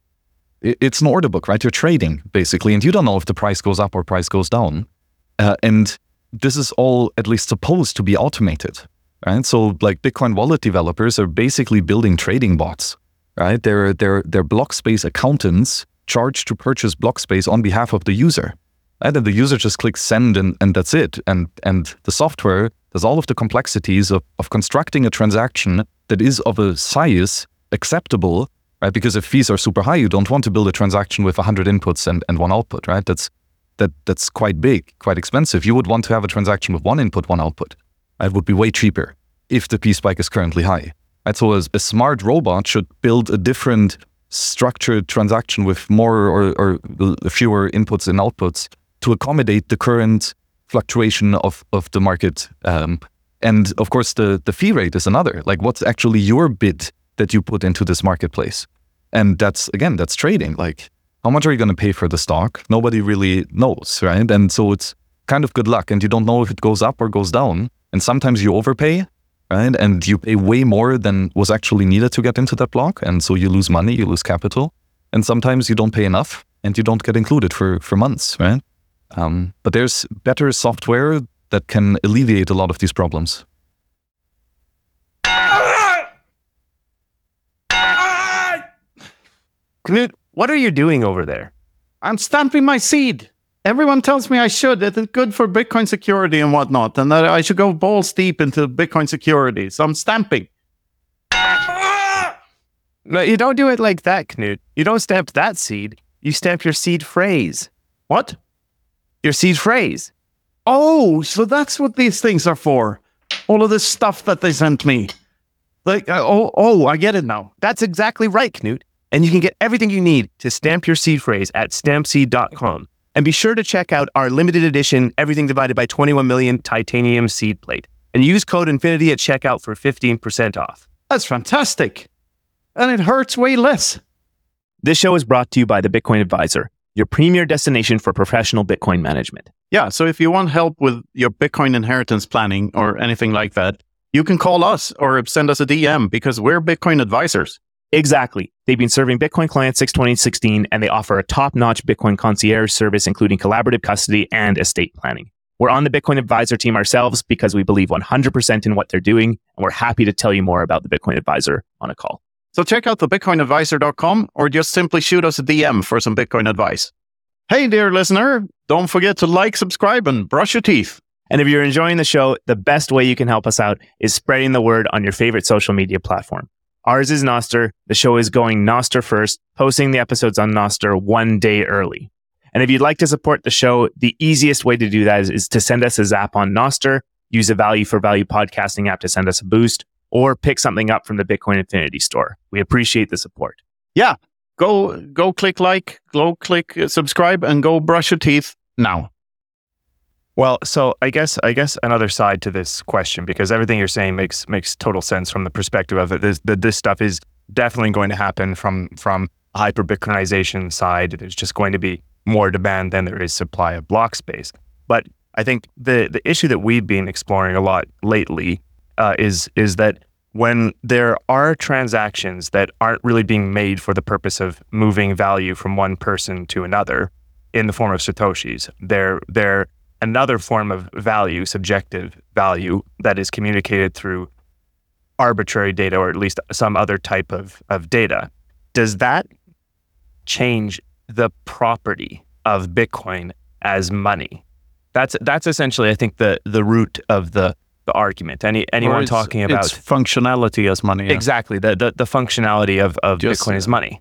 it's an order book, right? You're trading basically, and you don't know if the price goes up or price goes down. Uh, and this is all at least supposed to be automated, right? So like Bitcoin wallet developers are basically building trading bots, right? They're, they're, they're block space accountants charged to purchase block space on behalf of the user. And then the user just clicks send and, and that's it. And and the software does all of the complexities of, of constructing a transaction that is of a size acceptable, right? Because if fees are super high, you don't want to build a transaction with one hundred inputs and, and one output, right? That's that that's quite big, quite expensive. You would want to have a transaction with one input, one output. It would be way cheaper if the fee spike is currently high. Right? So a, a smart robot should build a different structured transaction with more or, or fewer inputs and outputs to accommodate the current fluctuation of, of the market. Um, and of course, the, the fee rate is another. Like, what's actually your bid that you put into this marketplace? And that's, again, that's trading. Like, how much are you going to pay for the stock? Nobody really knows, right? And so it's kind of good luck, and you don't know if it goes up or goes down. And sometimes you overpay, right? And you pay way more than was actually needed to get into that block. And so you lose money, you lose capital. And sometimes you don't pay enough and you don't get included for, for months, right? Um, but there's better software that can alleviate a lot of these problems. Knut, what are you doing over there? I'm stamping my seed. Everyone tells me I should. That it's good for Bitcoin security and whatnot, and that I should go balls deep into Bitcoin security. So I'm stamping. No, you don't do it like that, Knut. You don't stamp that seed. You stamp your seed phrase. What? Your seed phrase. Oh, so that's what these things are for. All of this stuff that they sent me. Like, uh, oh, oh, I get it now. That's exactly right, Knut. And you can get everything you need to stamp your seed phrase at stamp seed dot com. And be sure to check out our limited edition Everything Divided by twenty-one million titanium seed plate. And use code Infinity at checkout for fifteen percent off. That's fantastic. And it hurts way less. This show is brought to you by the Bitcoin Advisor, your premier destination for professional Bitcoin management. Yeah, so if you want help with your Bitcoin inheritance planning or anything like that, you can call us or send us a D M, because we're Bitcoin advisors. Exactly. They've been serving Bitcoin clients since twenty sixteen, and they offer a top-notch Bitcoin concierge service, including collaborative custody and estate planning. We're on the Bitcoin Advisor team ourselves because we believe one hundred percent in what they're doing, and we're happy to tell you more about the Bitcoin Advisor on a call. So check out the bitcoin advisor dot com or just simply shoot us a D M for some Bitcoin advice. Hey, dear listener, don't forget to like, subscribe, and brush your teeth. And if you're enjoying the show, the best way you can help us out is spreading the word on your favorite social media platform. Ours is Nostr. The show is going Nostr first, posting the episodes on Nostr one day early. And if you'd like to support the show, the easiest way to do that is, is to send us a zap on Nostr, use a value for value podcasting app to send us a boost, or pick something up from the Bitcoin Infinity store. We appreciate the support. Yeah, go go click like, go click uh, subscribe, and go brush your teeth now. Well, so I guess I guess another side to this question, because everything you're saying makes makes total sense from the perspective of it. This, that this stuff is definitely going to happen from from a hyper Bitcoinization side. There's just going to be more demand than there is supply of block space. But I think the the issue that we've been exploring a lot lately uh, is is that when there are transactions that aren't really being made for the purpose of moving value from one person to another in the form of Satoshis, they're they're another form of value, subjective value, that is communicated through arbitrary data, or at least some other type of, of data. Does that change the property of Bitcoin as money? That's that's essentially, I think, the the root of the, the argument. Any anyone talking about its functionality as money. Yeah. Exactly, the, the the functionality of, of Just, Bitcoin as money.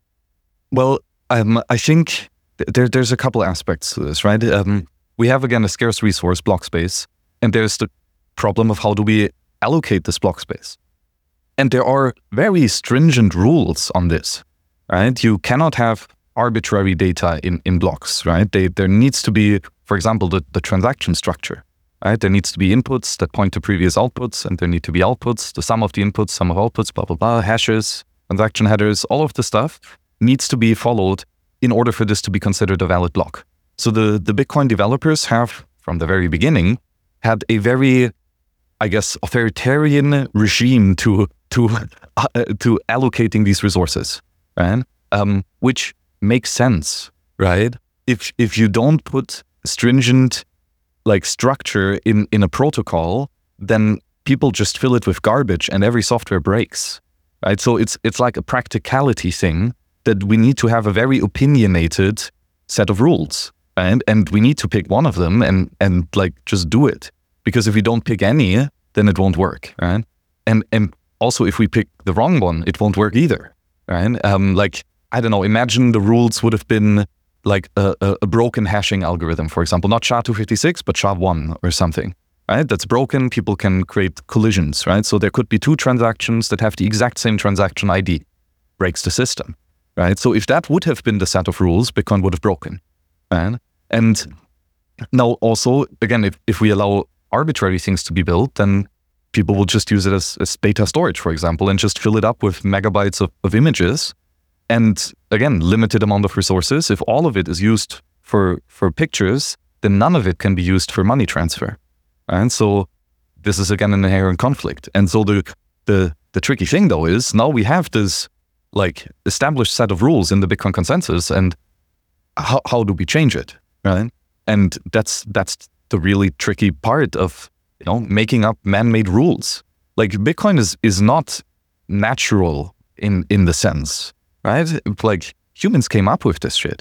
Well, um, I think th- there there's a couple aspects to this, right? Um, we have, again, a scarce resource, block space, and there's the problem of how do we allocate this block space. And there are very stringent rules on this, right? You cannot have arbitrary data in, in blocks, right? They, there needs to be, for example, the, the transaction structure, right? There needs to be inputs that point to previous outputs, and there need to be outputs, the sum of the inputs, sum of outputs, blah, blah, blah, hashes, transaction headers, all of the stuff needs to be followed in order for this to be considered a valid block. So the, the Bitcoin developers have, from the very beginning, had a very, I guess, authoritarian regime to to uh, to allocating these resources, right? Um, which makes sense, right? If if you don't put stringent like structure in in a protocol, then people just fill it with garbage, and every software breaks, right? So it's it's like a practicality thing that we need to have a very opinionated set of rules. And, and we need to pick one of them and, and like just do it. Because if we don't pick any, then it won't work, right? And and also if we pick the wrong one, it won't work either, right? Um, like, I don't know, imagine the rules would have been like a, a, a broken hashing algorithm, for example, not S H A two fifty-six, but S H A one or something, right? That's broken, people can create collisions, right? So there could be two transactions that have the exact same transaction I D, breaks the system, right? So if that would have been the set of rules, Bitcoin would have broken, right? And now also, again, if, if we allow arbitrary things to be built, then people will just use it as, as data storage, for example, and just fill it up with megabytes of, of images. And again, limited amount of resources. If all of it is used for, for pictures, then none of it can be used for money transfer. And so this is, again, an inherent conflict. And so the, the, the tricky thing, though, is now we have this like established set of rules in the Bitcoin consensus, and how, how do we change it? Right, and that's that's the really tricky part of, you know, making up man-made rules. Like Bitcoin is is not natural in in the sense, right? Like humans came up with this shit.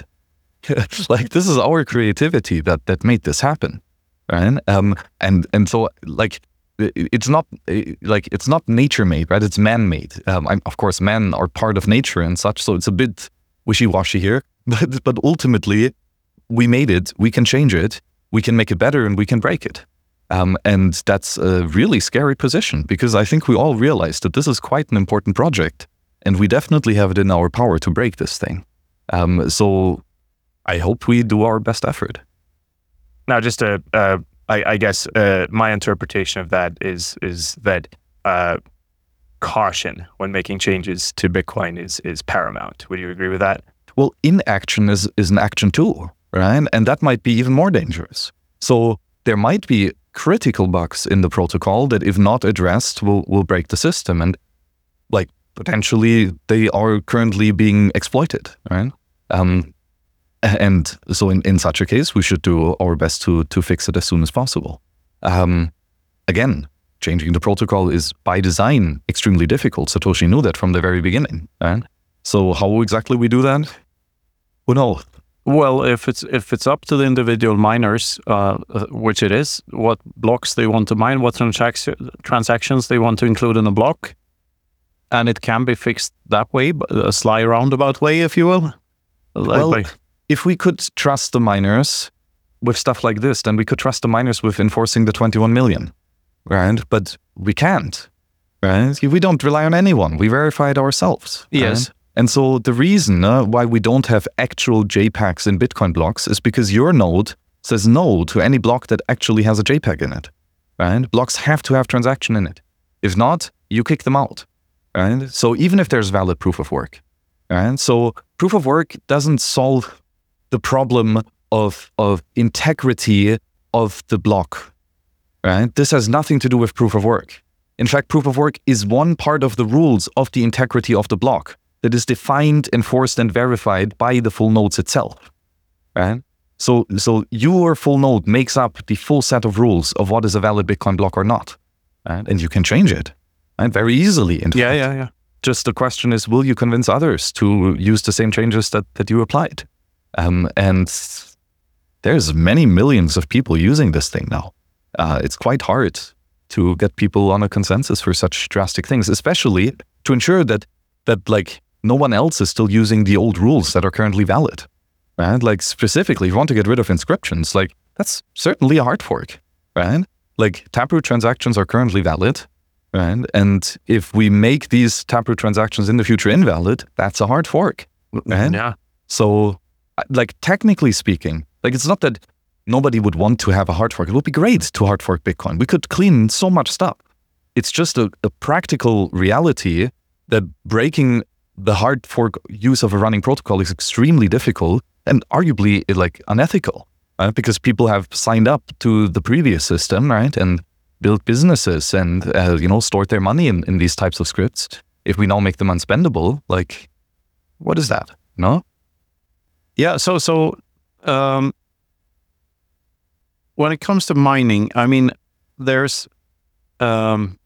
Like this is our creativity that that made this happen, right? Um, and and so like it's not like it's not nature-made, right? It's man-made. Um, I'm, of course, men are part of nature and such, so it's a bit wishy-washy here. But but ultimately, we made it, we can change it, we can make it better, and we can break it. Um, and that's a really scary position, because I think we all realize that this is quite an important project, and we definitely have it in our power to break this thing. Um, so I hope we do our best effort. Now, just to, uh, I, I guess uh, my interpretation of that is is that uh, caution when making changes to Bitcoin is is paramount. Would you agree with that? Well, inaction is, is an action too, right? And that might be even more dangerous. So there might be critical bugs in the protocol that, if not addressed, will, will break the system. And like potentially they are currently being exploited, right? Um, and so in, in such a case, we should do our best to, to fix it as soon as possible. Um, again, changing the protocol is by design extremely difficult. Satoshi knew that from the very beginning, right? So how exactly we do that? Well, no. Well, if it's if it's up to the individual miners, uh, which it is, what blocks they want to mine, what transac- transactions they want to include in a block, and it can be fixed that way, but a sly roundabout way, if you will. Like, Well, like, if we could trust the miners with stuff like this, then we could trust the miners with enforcing the twenty-one million, right? But we can't, right? We don't rely on anyone. We verify it ourselves. Yes. Right? And so the reason uh, why we don't have actual JPEGs in Bitcoin blocks is because your node says no to any block that actually has a JPEG in it, right? Blocks have to have transaction in it. If not, you kick them out, right? So even if there's valid proof of work, right? So proof of work doesn't solve the problem of, of integrity of the block, right? This has nothing to do with proof of work. In fact, proof of work is one part of the rules of the integrity of the block that is defined, enforced, and verified by the full nodes itself, right? So, so your full node makes up the full set of rules of what is a valid Bitcoin block or not, right? And you can change it, right? Very easily. In yeah, fact. yeah, yeah. Just the question is, will you convince others to use the same changes that, that you applied? Um, and there's many millions of people using this thing now. Uh, it's quite hard to get people on a consensus for such drastic things, especially to ensure that that like no one else is still using the old rules that are currently valid. Right? Like specifically, if you want to get rid of inscriptions, like that's certainly a hard fork, right? Like Taproot transactions are currently valid, right? And if we make these Taproot transactions in the future invalid, that's a hard fork, right? Yeah. So, like technically speaking, like it's not that nobody would want to have a hard fork. It would be great to hard fork Bitcoin. We could clean so much stuff. It's just a, a practical reality that breaking the hard fork use of a running protocol is extremely difficult and arguably like unethical, right? Because people have signed up to the previous system, right? And built businesses and, uh, you know, stored their money in, in these types of scripts. If we now make them unspendable, like, what is that? No? Yeah, so so um, when it comes to mining, I mean, there's um,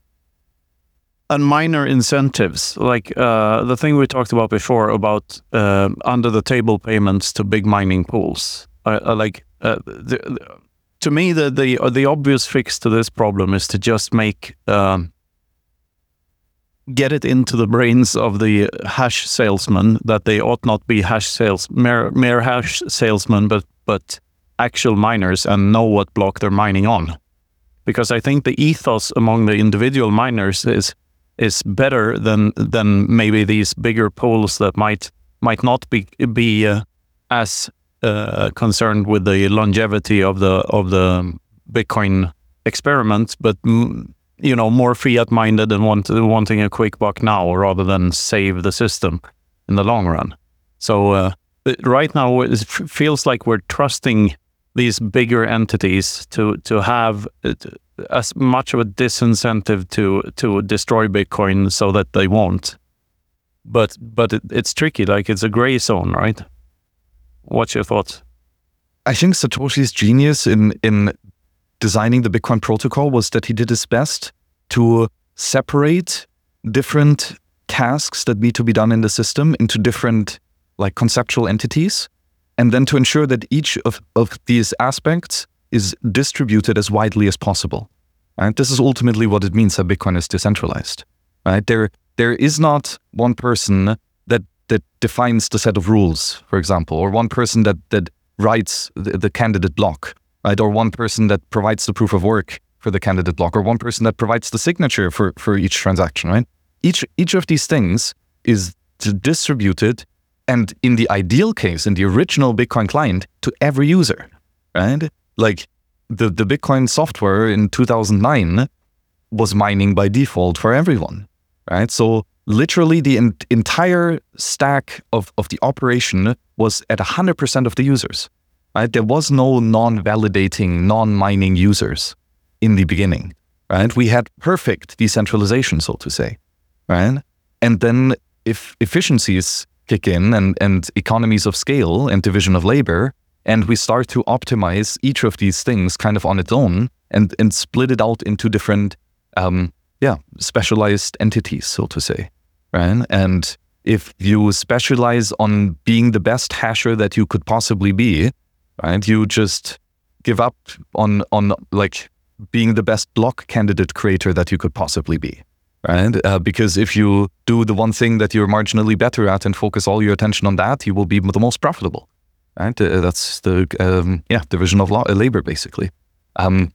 and miner incentives, like uh, the thing we talked about before about uh, under the table payments to big mining pools. Uh, uh, like uh, the, the, to me, the the uh, the obvious fix to this problem is to just make um, get it into the brains of the hash salesman that they ought not be hash sales mere, mere hash salesmen, but but actual miners and know what block they're mining on. Because I think the ethos among the individual miners is is better than than maybe these bigger pools that might might not be be uh, as uh, concerned with the longevity of the of the Bitcoin experiment, but mm, you know, more fiat minded and want, wanting a quick buck now rather than save the system in the long run. So uh, right now it feels like we're trusting these bigger entities to to have as much of a disincentive to to destroy Bitcoin so that they won't. But but it, it's tricky, like it's a gray zone, right? What's your thoughts? I think Satoshi's genius in in designing the Bitcoin protocol was that he did his best to separate different tasks that need to be done in the system into different like conceptual entities, and then to ensure that each of, of these aspects is distributed as widely as possible. Right? This is ultimately what it means that Bitcoin is decentralized. Right? There, there is not one person that that defines the set of rules, for example, or one person that that writes the, the candidate block, right? Or one person that provides the proof of work for the candidate block, or one person that provides the signature for, for each transaction, right? Each each of these things is distributed, and in the ideal case, in the original Bitcoin client, to every user, right? Like the, the Bitcoin software in two thousand nine was mining by default for everyone, right? So literally the en- entire stack of, of the operation was at one hundred percent of the users, right? There was no non-validating, non-mining users in the beginning, right? We had perfect decentralization, so to say, right? And then if efficiencies kick in and, and economies of scale and division of labor, and we start to optimize each of these things kind of on its own and, and split it out into different, um, yeah, specialized entities, so to say, right? And if you specialize on being the best hasher that you could possibly be, right, you just give up on on like being the best block candidate creator that you could possibly be, right? Uh, because if you do the one thing that you're marginally better at and focus all your attention on that, you will be the most profitable, right? Uh, that's the um, yeah division of law, uh, labor, basically. Um,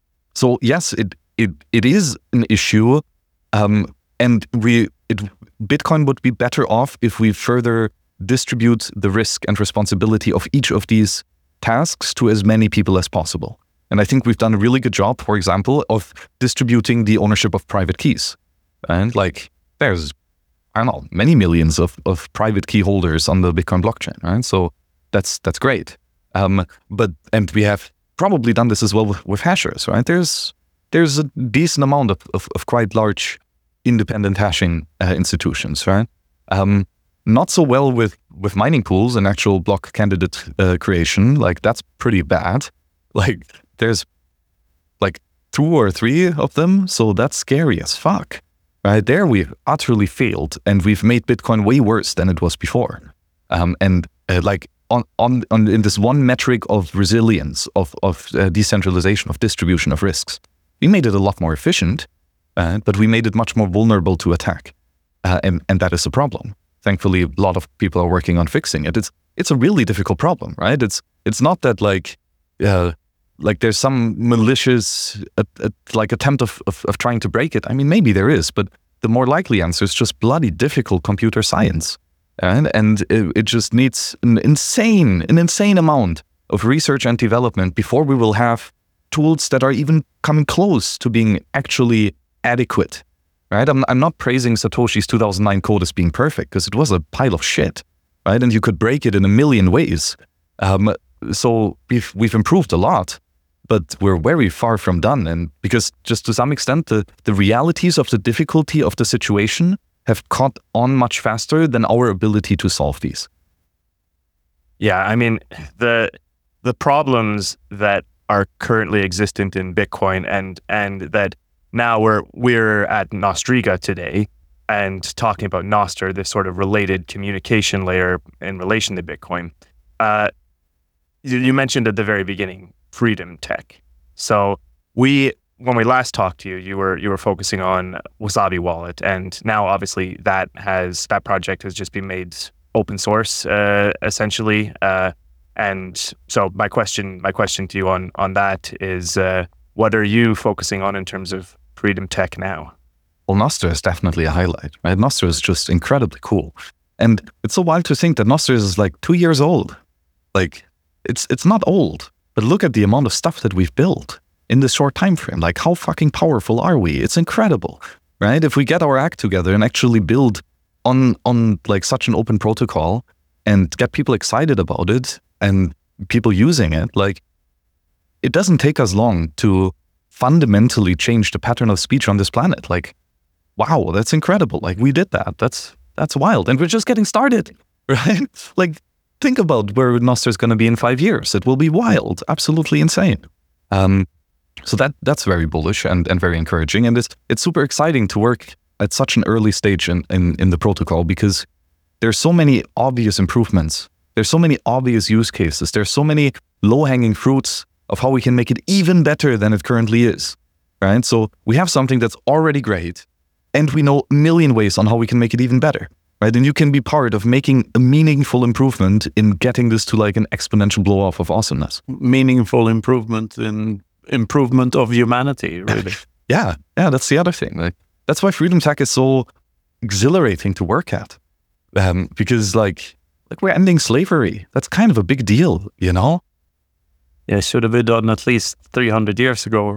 so yes, it it it is an issue, um, and we it Bitcoin would be better off if we further distribute the risk and responsibility of each of these tasks to as many people as possible. And I think we've done a really good job, for example, of distributing the ownership of private keys. And like, there's, I don't know, many millions of, of private key holders on the Bitcoin blockchain, right? So that's that's great. Um, but, and we have probably done this as well with, with hashers, right? There's there's a decent amount of, of, of quite large independent hashing uh, institutions, right? Um, not so well with, with mining pools and actual block candidate uh, creation. Like, that's pretty bad. Like, there's like two or three of them, so that's scary as fuck. Right there, we've utterly failed, and we've made Bitcoin way worse than it was before. Um, and uh, like on, on on in this one metric of resilience, of of uh, decentralization, of distribution of risks, we made it a lot more efficient, uh, but we made it much more vulnerable to attack, uh, and and that is a problem. Thankfully, a lot of people are working on fixing it. It's it's a really difficult problem, right? It's it's not that like. Uh, Like there's some malicious uh, uh, like attempt of, of of trying to break it. I mean, maybe there is, but the more likely answer is just bloody difficult computer science, and and it, it just needs an insane an insane amount of research and development before we will have tools that are even coming close to being actually adequate. Right? I'm I'm not praising Satoshi's two thousand nine code as being perfect, because it was a pile of shit, right? And you could break it in a million ways. Um, so we've we've improved a lot. But we're very far from done. And because just to some extent, the, the realities of the difficulty of the situation have caught on much faster than our ability to solve these. Yeah, I mean, the the problems that are currently existent in Bitcoin and and that now we're we're at Nostriga today and talking about Nostr, this sort of related communication layer in relation to Bitcoin. Uh, you, you mentioned at the very beginning, Freedom Tech. So we, when we last talked to you, you were you were focusing on Wasabi Wallet, and now obviously that has that project has just been made open source, uh, essentially. Uh, and so my question my question to you on on that is, uh, what are you focusing on in terms of Freedom Tech now? Well, Nostr is definitely a highlight, right? Nostr is just incredibly cool, and it's so wild to think that Nostr is like two years old. Like, it's it's not old. But look at the amount of stuff that we've built in this short time frame. Like, how fucking powerful are we? It's incredible, right? If we get our act together and actually build on on like such an open protocol and get people excited about it and people using it, like, it doesn't take us long to fundamentally change the pattern of speech on this planet. Like, wow, that's incredible. Like, we did that. That's that's wild, and we're just getting started, right? Like, think about where Nostr is going to be in five years. It will be wild, absolutely insane. Um, so that that's very bullish and, and very encouraging. And it's it's super exciting to work at such an early stage in, in, in the protocol, because there's so many obvious improvements. There's so many obvious use cases. There's so many low-hanging fruits of how we can make it even better than it currently is, right? So we have something that's already great, and we know a million ways on how we can make it even better. Right, and you can be part of making a meaningful improvement in getting this to like an exponential blow off of awesomeness. Meaningful improvement in improvement of humanity, really. yeah, yeah, that's the other thing. Like, that's why Freedom Tech is so exhilarating to work at, um, because like like we're ending slavery. That's kind of a big deal, you know. Yeah, should have been done at least three hundred years ago.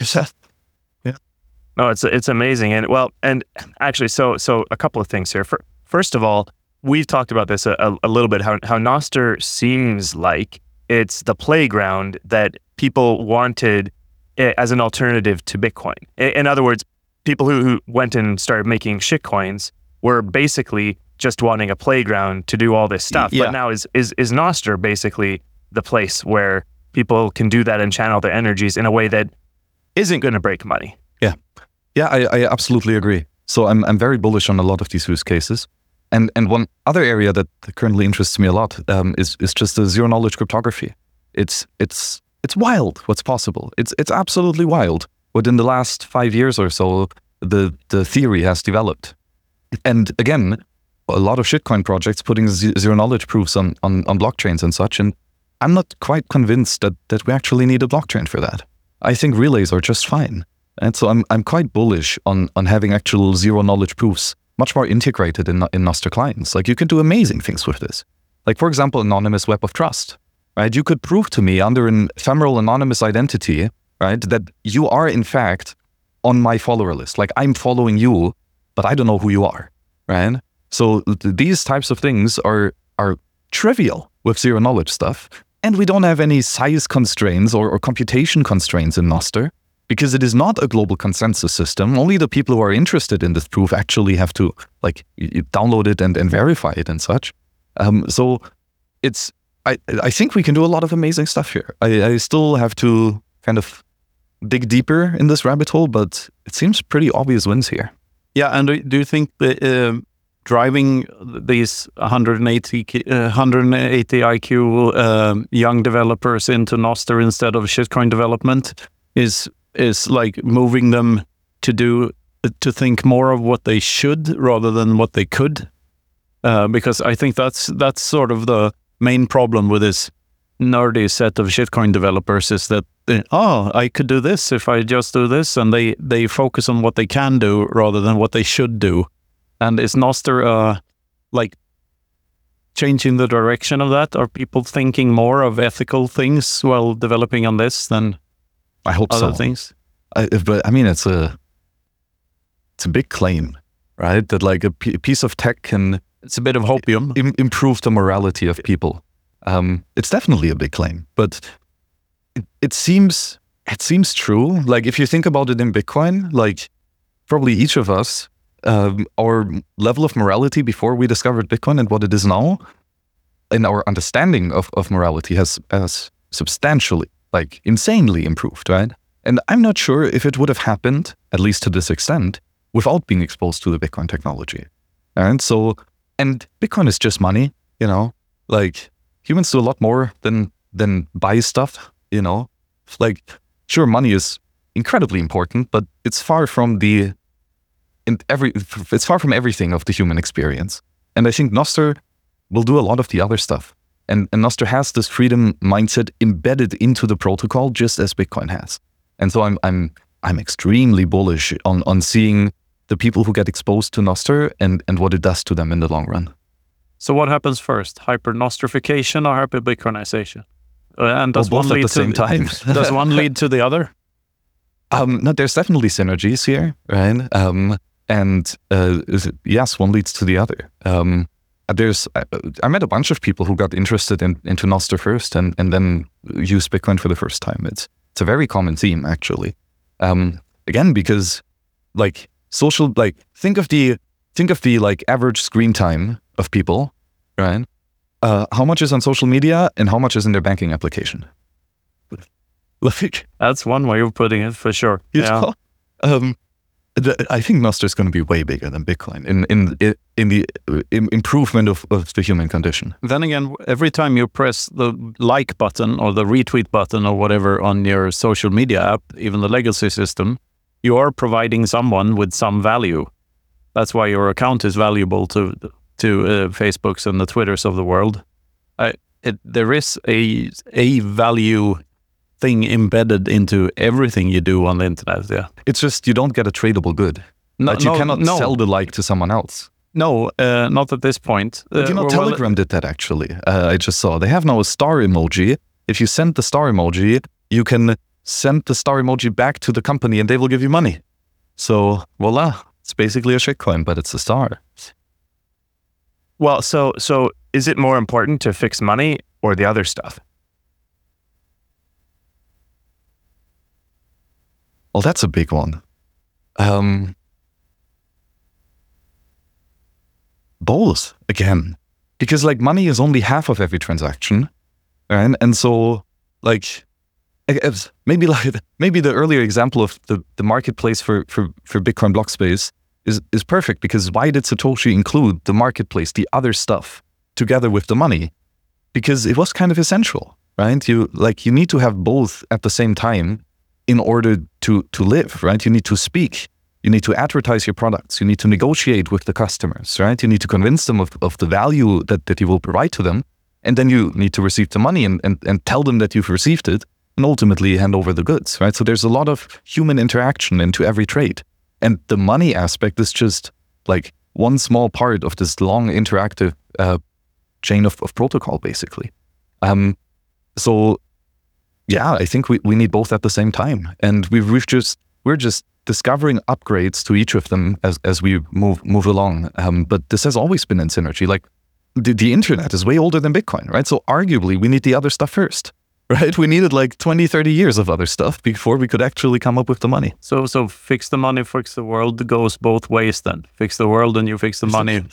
yeah. No, it's it's amazing, and well, and actually, so so a couple of things here. For, First of all, we've talked about this a, a, a little bit, how, how Nostr seems like it's the playground that people wanted as an alternative to Bitcoin. In other words, people who, who went and started making shitcoins were basically just wanting a playground to do all this stuff. Yeah. But now is, is, is Nostr basically the place where people can do that and channel their energies in a way that isn't going to break money? Yeah, yeah, I, I absolutely agree. So I'm I'm very bullish on a lot of these use cases. And and one other area that currently interests me a lot um, is is just the zero knowledge cryptography. It's it's it's wild what's possible. It's it's absolutely wild. Within the last five years or so, the the theory has developed. And again, a lot of shitcoin projects putting zero knowledge proofs on, on, on blockchains and such. And I'm not quite convinced that, that we actually need a blockchain for that. I think relays are just fine. And so I'm I'm quite bullish on, on having actual zero knowledge proofs much more integrated in, in Nostr clients. Like you can do amazing things with this. Like for example, anonymous web of trust, right? You could prove to me under an ephemeral anonymous identity, right, that you are in fact on my follower list. Like I'm following you, but I don't know who you are, right? So th- these types of things are are trivial with zero knowledge stuff. And we don't have any size constraints or, or computation constraints in Nostr because it is not a global consensus system. Only the people who are interested in this proof actually have to like you, you download it and, and verify it and such. Um, so it's I I think we can do a lot of amazing stuff here. I, I still have to kind of dig deeper in this rabbit hole, but it seems pretty obvious wins here. Yeah, and do, do you think the uh, driving these one hundred eighty, uh, one hundred eighty I Q um, young developers into Nostr instead of shitcoin development is is like moving them to do to think more of what they should rather than what they could? Uh, because I think that's that's sort of the main problem with this nerdy set of shitcoin developers is that they, oh, I could do this if I just do this, and they they focus on what they can do rather than what they should do. And is Nostr uh, like changing the direction of that? Are people thinking more of ethical things while developing on this than I hope other so. things? I, but I mean, it's a it's a big claim, right? That like a p- piece of tech can It's a bit of hopium. im- improve the morality of people. Um, it's definitely a big claim, but it, it seems it seems true. Like if you think about it in Bitcoin, like probably each of us, um, our level of morality before we discovered Bitcoin and what it is now, and our understanding of, of morality has has substantially, like insanely improved, right? And I'm not sure if it would have happened, at least to this extent, without being exposed to the Bitcoin technology. And so, and Bitcoin is just money, you know, like humans do a lot more than than buy stuff, you know. Like, sure, money is incredibly important, but it's far from the in every it's far from everything of the human experience. And I think Nostr will do a lot of the other stuff. And, and Nostr has this freedom mindset embedded into the protocol, just as Bitcoin has. And so I'm I'm I'm extremely bullish on on seeing the people who get exposed to Nostr and, and what it does to them in the long run. So what happens first, hyper-Nostrification or hyper-Bitcoinization? Uh, and does Well, one both at lead the same to, time. does one lead to the other? Um, no, there's definitely synergies here, right? Um, and uh, is it- yes, one leads to the other. Um, there's I, I met a bunch of people who got interested in, into Nostr first and, and then used Bitcoin for the first time. It's it's a very common theme, actually. Um, again, because like social, like think of the think of the like average screen time of people, right? Uh, how much is on social media and how much is in their banking application? Like, That's one way of putting it, for sure. you Yeah. know, um, the, I think Nostr is going to be way bigger than Bitcoin in in in the in improvement of, of the human condition. Then again, every time you press the like button or the retweet button or whatever on your social media app, even the legacy system, you are providing someone with some value. That's why your account is valuable to to uh, Facebooks and the Twitters of the world. I, it, there is a a value thing embedded into everything you do on the internet. Yeah. It's just you don't get a tradable good. No, Like, you no, cannot no. sell the like to someone else. No, uh, not at this point. But you know, Uh, well, Telegram did that actually. Uh, I just saw they have now a star emoji. If you send the star emoji, you can send the star emoji back to the company, and they will give you money. So voila, it's basically a shitcoin, but it's a star. Well, so so is it more important to fix money or the other stuff? Well, that's a big one. Um, both again, because like money is only half of every transaction, and and so like I- I- maybe like maybe the earlier example of the, the marketplace for, for, for Bitcoin block space is is perfect, because why did Satoshi include the marketplace, the other stuff, together with the money? Because it was kind of essential, right? You like you need to have both at the same time in order to to live, right? You need to speak You need to advertise your products. You need to negotiate with the customers, right? You need to convince them of, of the value that, that you will provide to them. And then you need to receive the money and, and, and tell them that you've received it and ultimately hand over the goods, right? So there's a lot of human interaction into every trade. And the money aspect is just like one small part of this long interactive uh, chain of, of protocol, basically. Um, so yeah, I think we, we need both at the same time. And we've, we've just, we're just discovering upgrades to each of them as, as we move move along. Um, but this has always been in synergy. Like the, the internet is way older than Bitcoin, right? So arguably we need the other stuff first, right? We needed like twenty, thirty years of other stuff before we could actually come up with the money. So so fix the money, fix the world goes both ways then. Fix the world and you fix the money.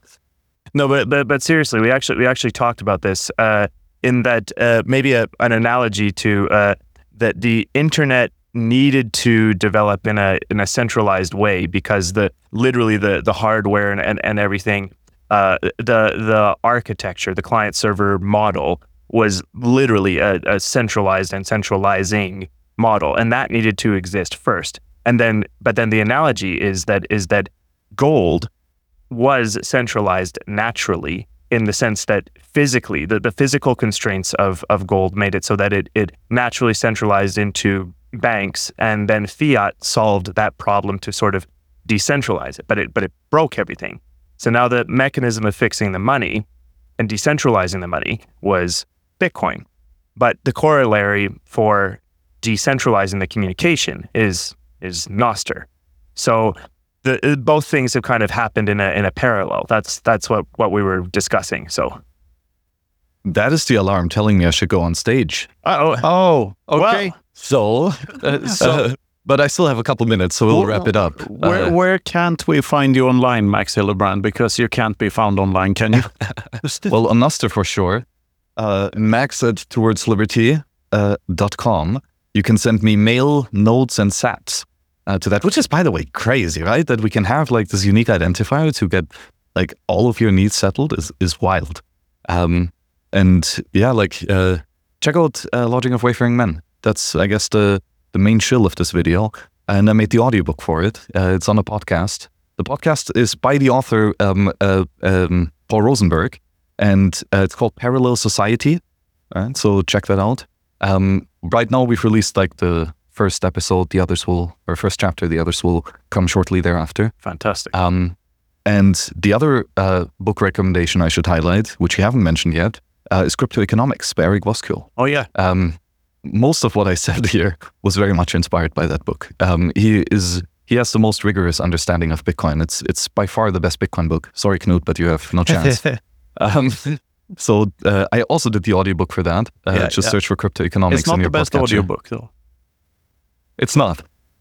No, but, but but seriously, we actually we actually talked about this uh, in that uh, maybe a, an analogy to uh, that the internet needed to develop in a in a centralized way because the literally the the hardware and and, and everything, uh, the the architecture, the client server model was literally a, a centralized and centralizing model, and that needed to exist first. And then, but then the analogy is that is that gold was centralized naturally in the sense that physically, the, the physical constraints of, of gold made it so that it, it naturally centralized into banks, and then fiat solved that problem to sort of decentralize it, but it but it broke everything. So now the mechanism of fixing the money and decentralizing the money was Bitcoin. But the corollary for decentralizing the communication is is Nostr. So The, both things have kind of happened in a in a parallel. That's that's what, what we were discussing. So that is the alarm telling me I should go on stage. Oh, oh, okay. Well, so, uh, so uh, but I still have a couple minutes, so we'll wrap it up. Where Uh, where can't we find you online, Max Hillebrand? Because you can't be found online, can you? well, on Nostr for sure. Uh, Max at towards liberty dot com. You can send me mail, notes, and sats. Uh, to that, which is, by the way, crazy, right? That we can have like this unique identifier to get like all of your needs settled is is wild. Um, and yeah, like uh, check out uh, Lodging of Wayfaring Men. That's, I guess, the the main shill of this video. And I made the audiobook for it. Uh, it's on a podcast. The podcast is by the author um, uh, um, Paul Rosenberg, and uh, it's called Parallel Society. Right? So check that out. Um, right now, we've released like the first episode, the others will, or first chapter, the others will come shortly thereafter. Fantastic. Um, and the other uh, book recommendation I should highlight, which you haven't mentioned yet, uh, is Crypto Economics by Eric Voskuil. Oh, yeah. Um, most of what I said here was very much inspired by that book. Um, he is he has the most rigorous understanding of Bitcoin. It's it's by far the best Bitcoin book. Sorry, Knut, but you have no chance. um, so uh, I also did the audiobook for that. Uh, Yeah, just yeah. search for Crypto Economics. It's not in the your best podcatcher. audiobook, though. It's not.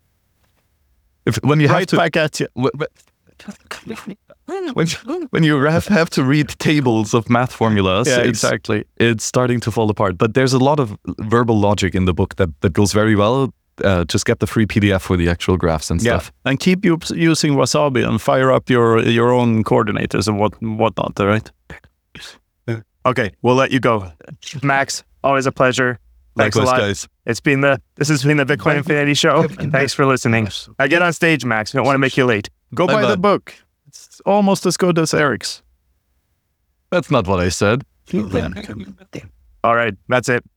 If when you have Right to back at you. wh- wh- when when you have, have to read tables of math formulas, Yeah, it's, exactly. it's starting to fall apart. But there's a lot of verbal logic in the book that, that goes very well. Uh, just get the free P D F for the actual graphs and Yeah, stuff. and keep you using Wasabi and fire up your your own coordinators and what whatnot. All right. okay, we'll let you go. Max, always a pleasure. Thanks Likewise, a lot. guys. It's been the this has been the Bitcoin Infinity Show. Thanks for listening. I get on stage, Max. We don't want to make you late. Go Bye buy bye. the book. It's almost as good as Eric's. That's not what I said. All right, that's it.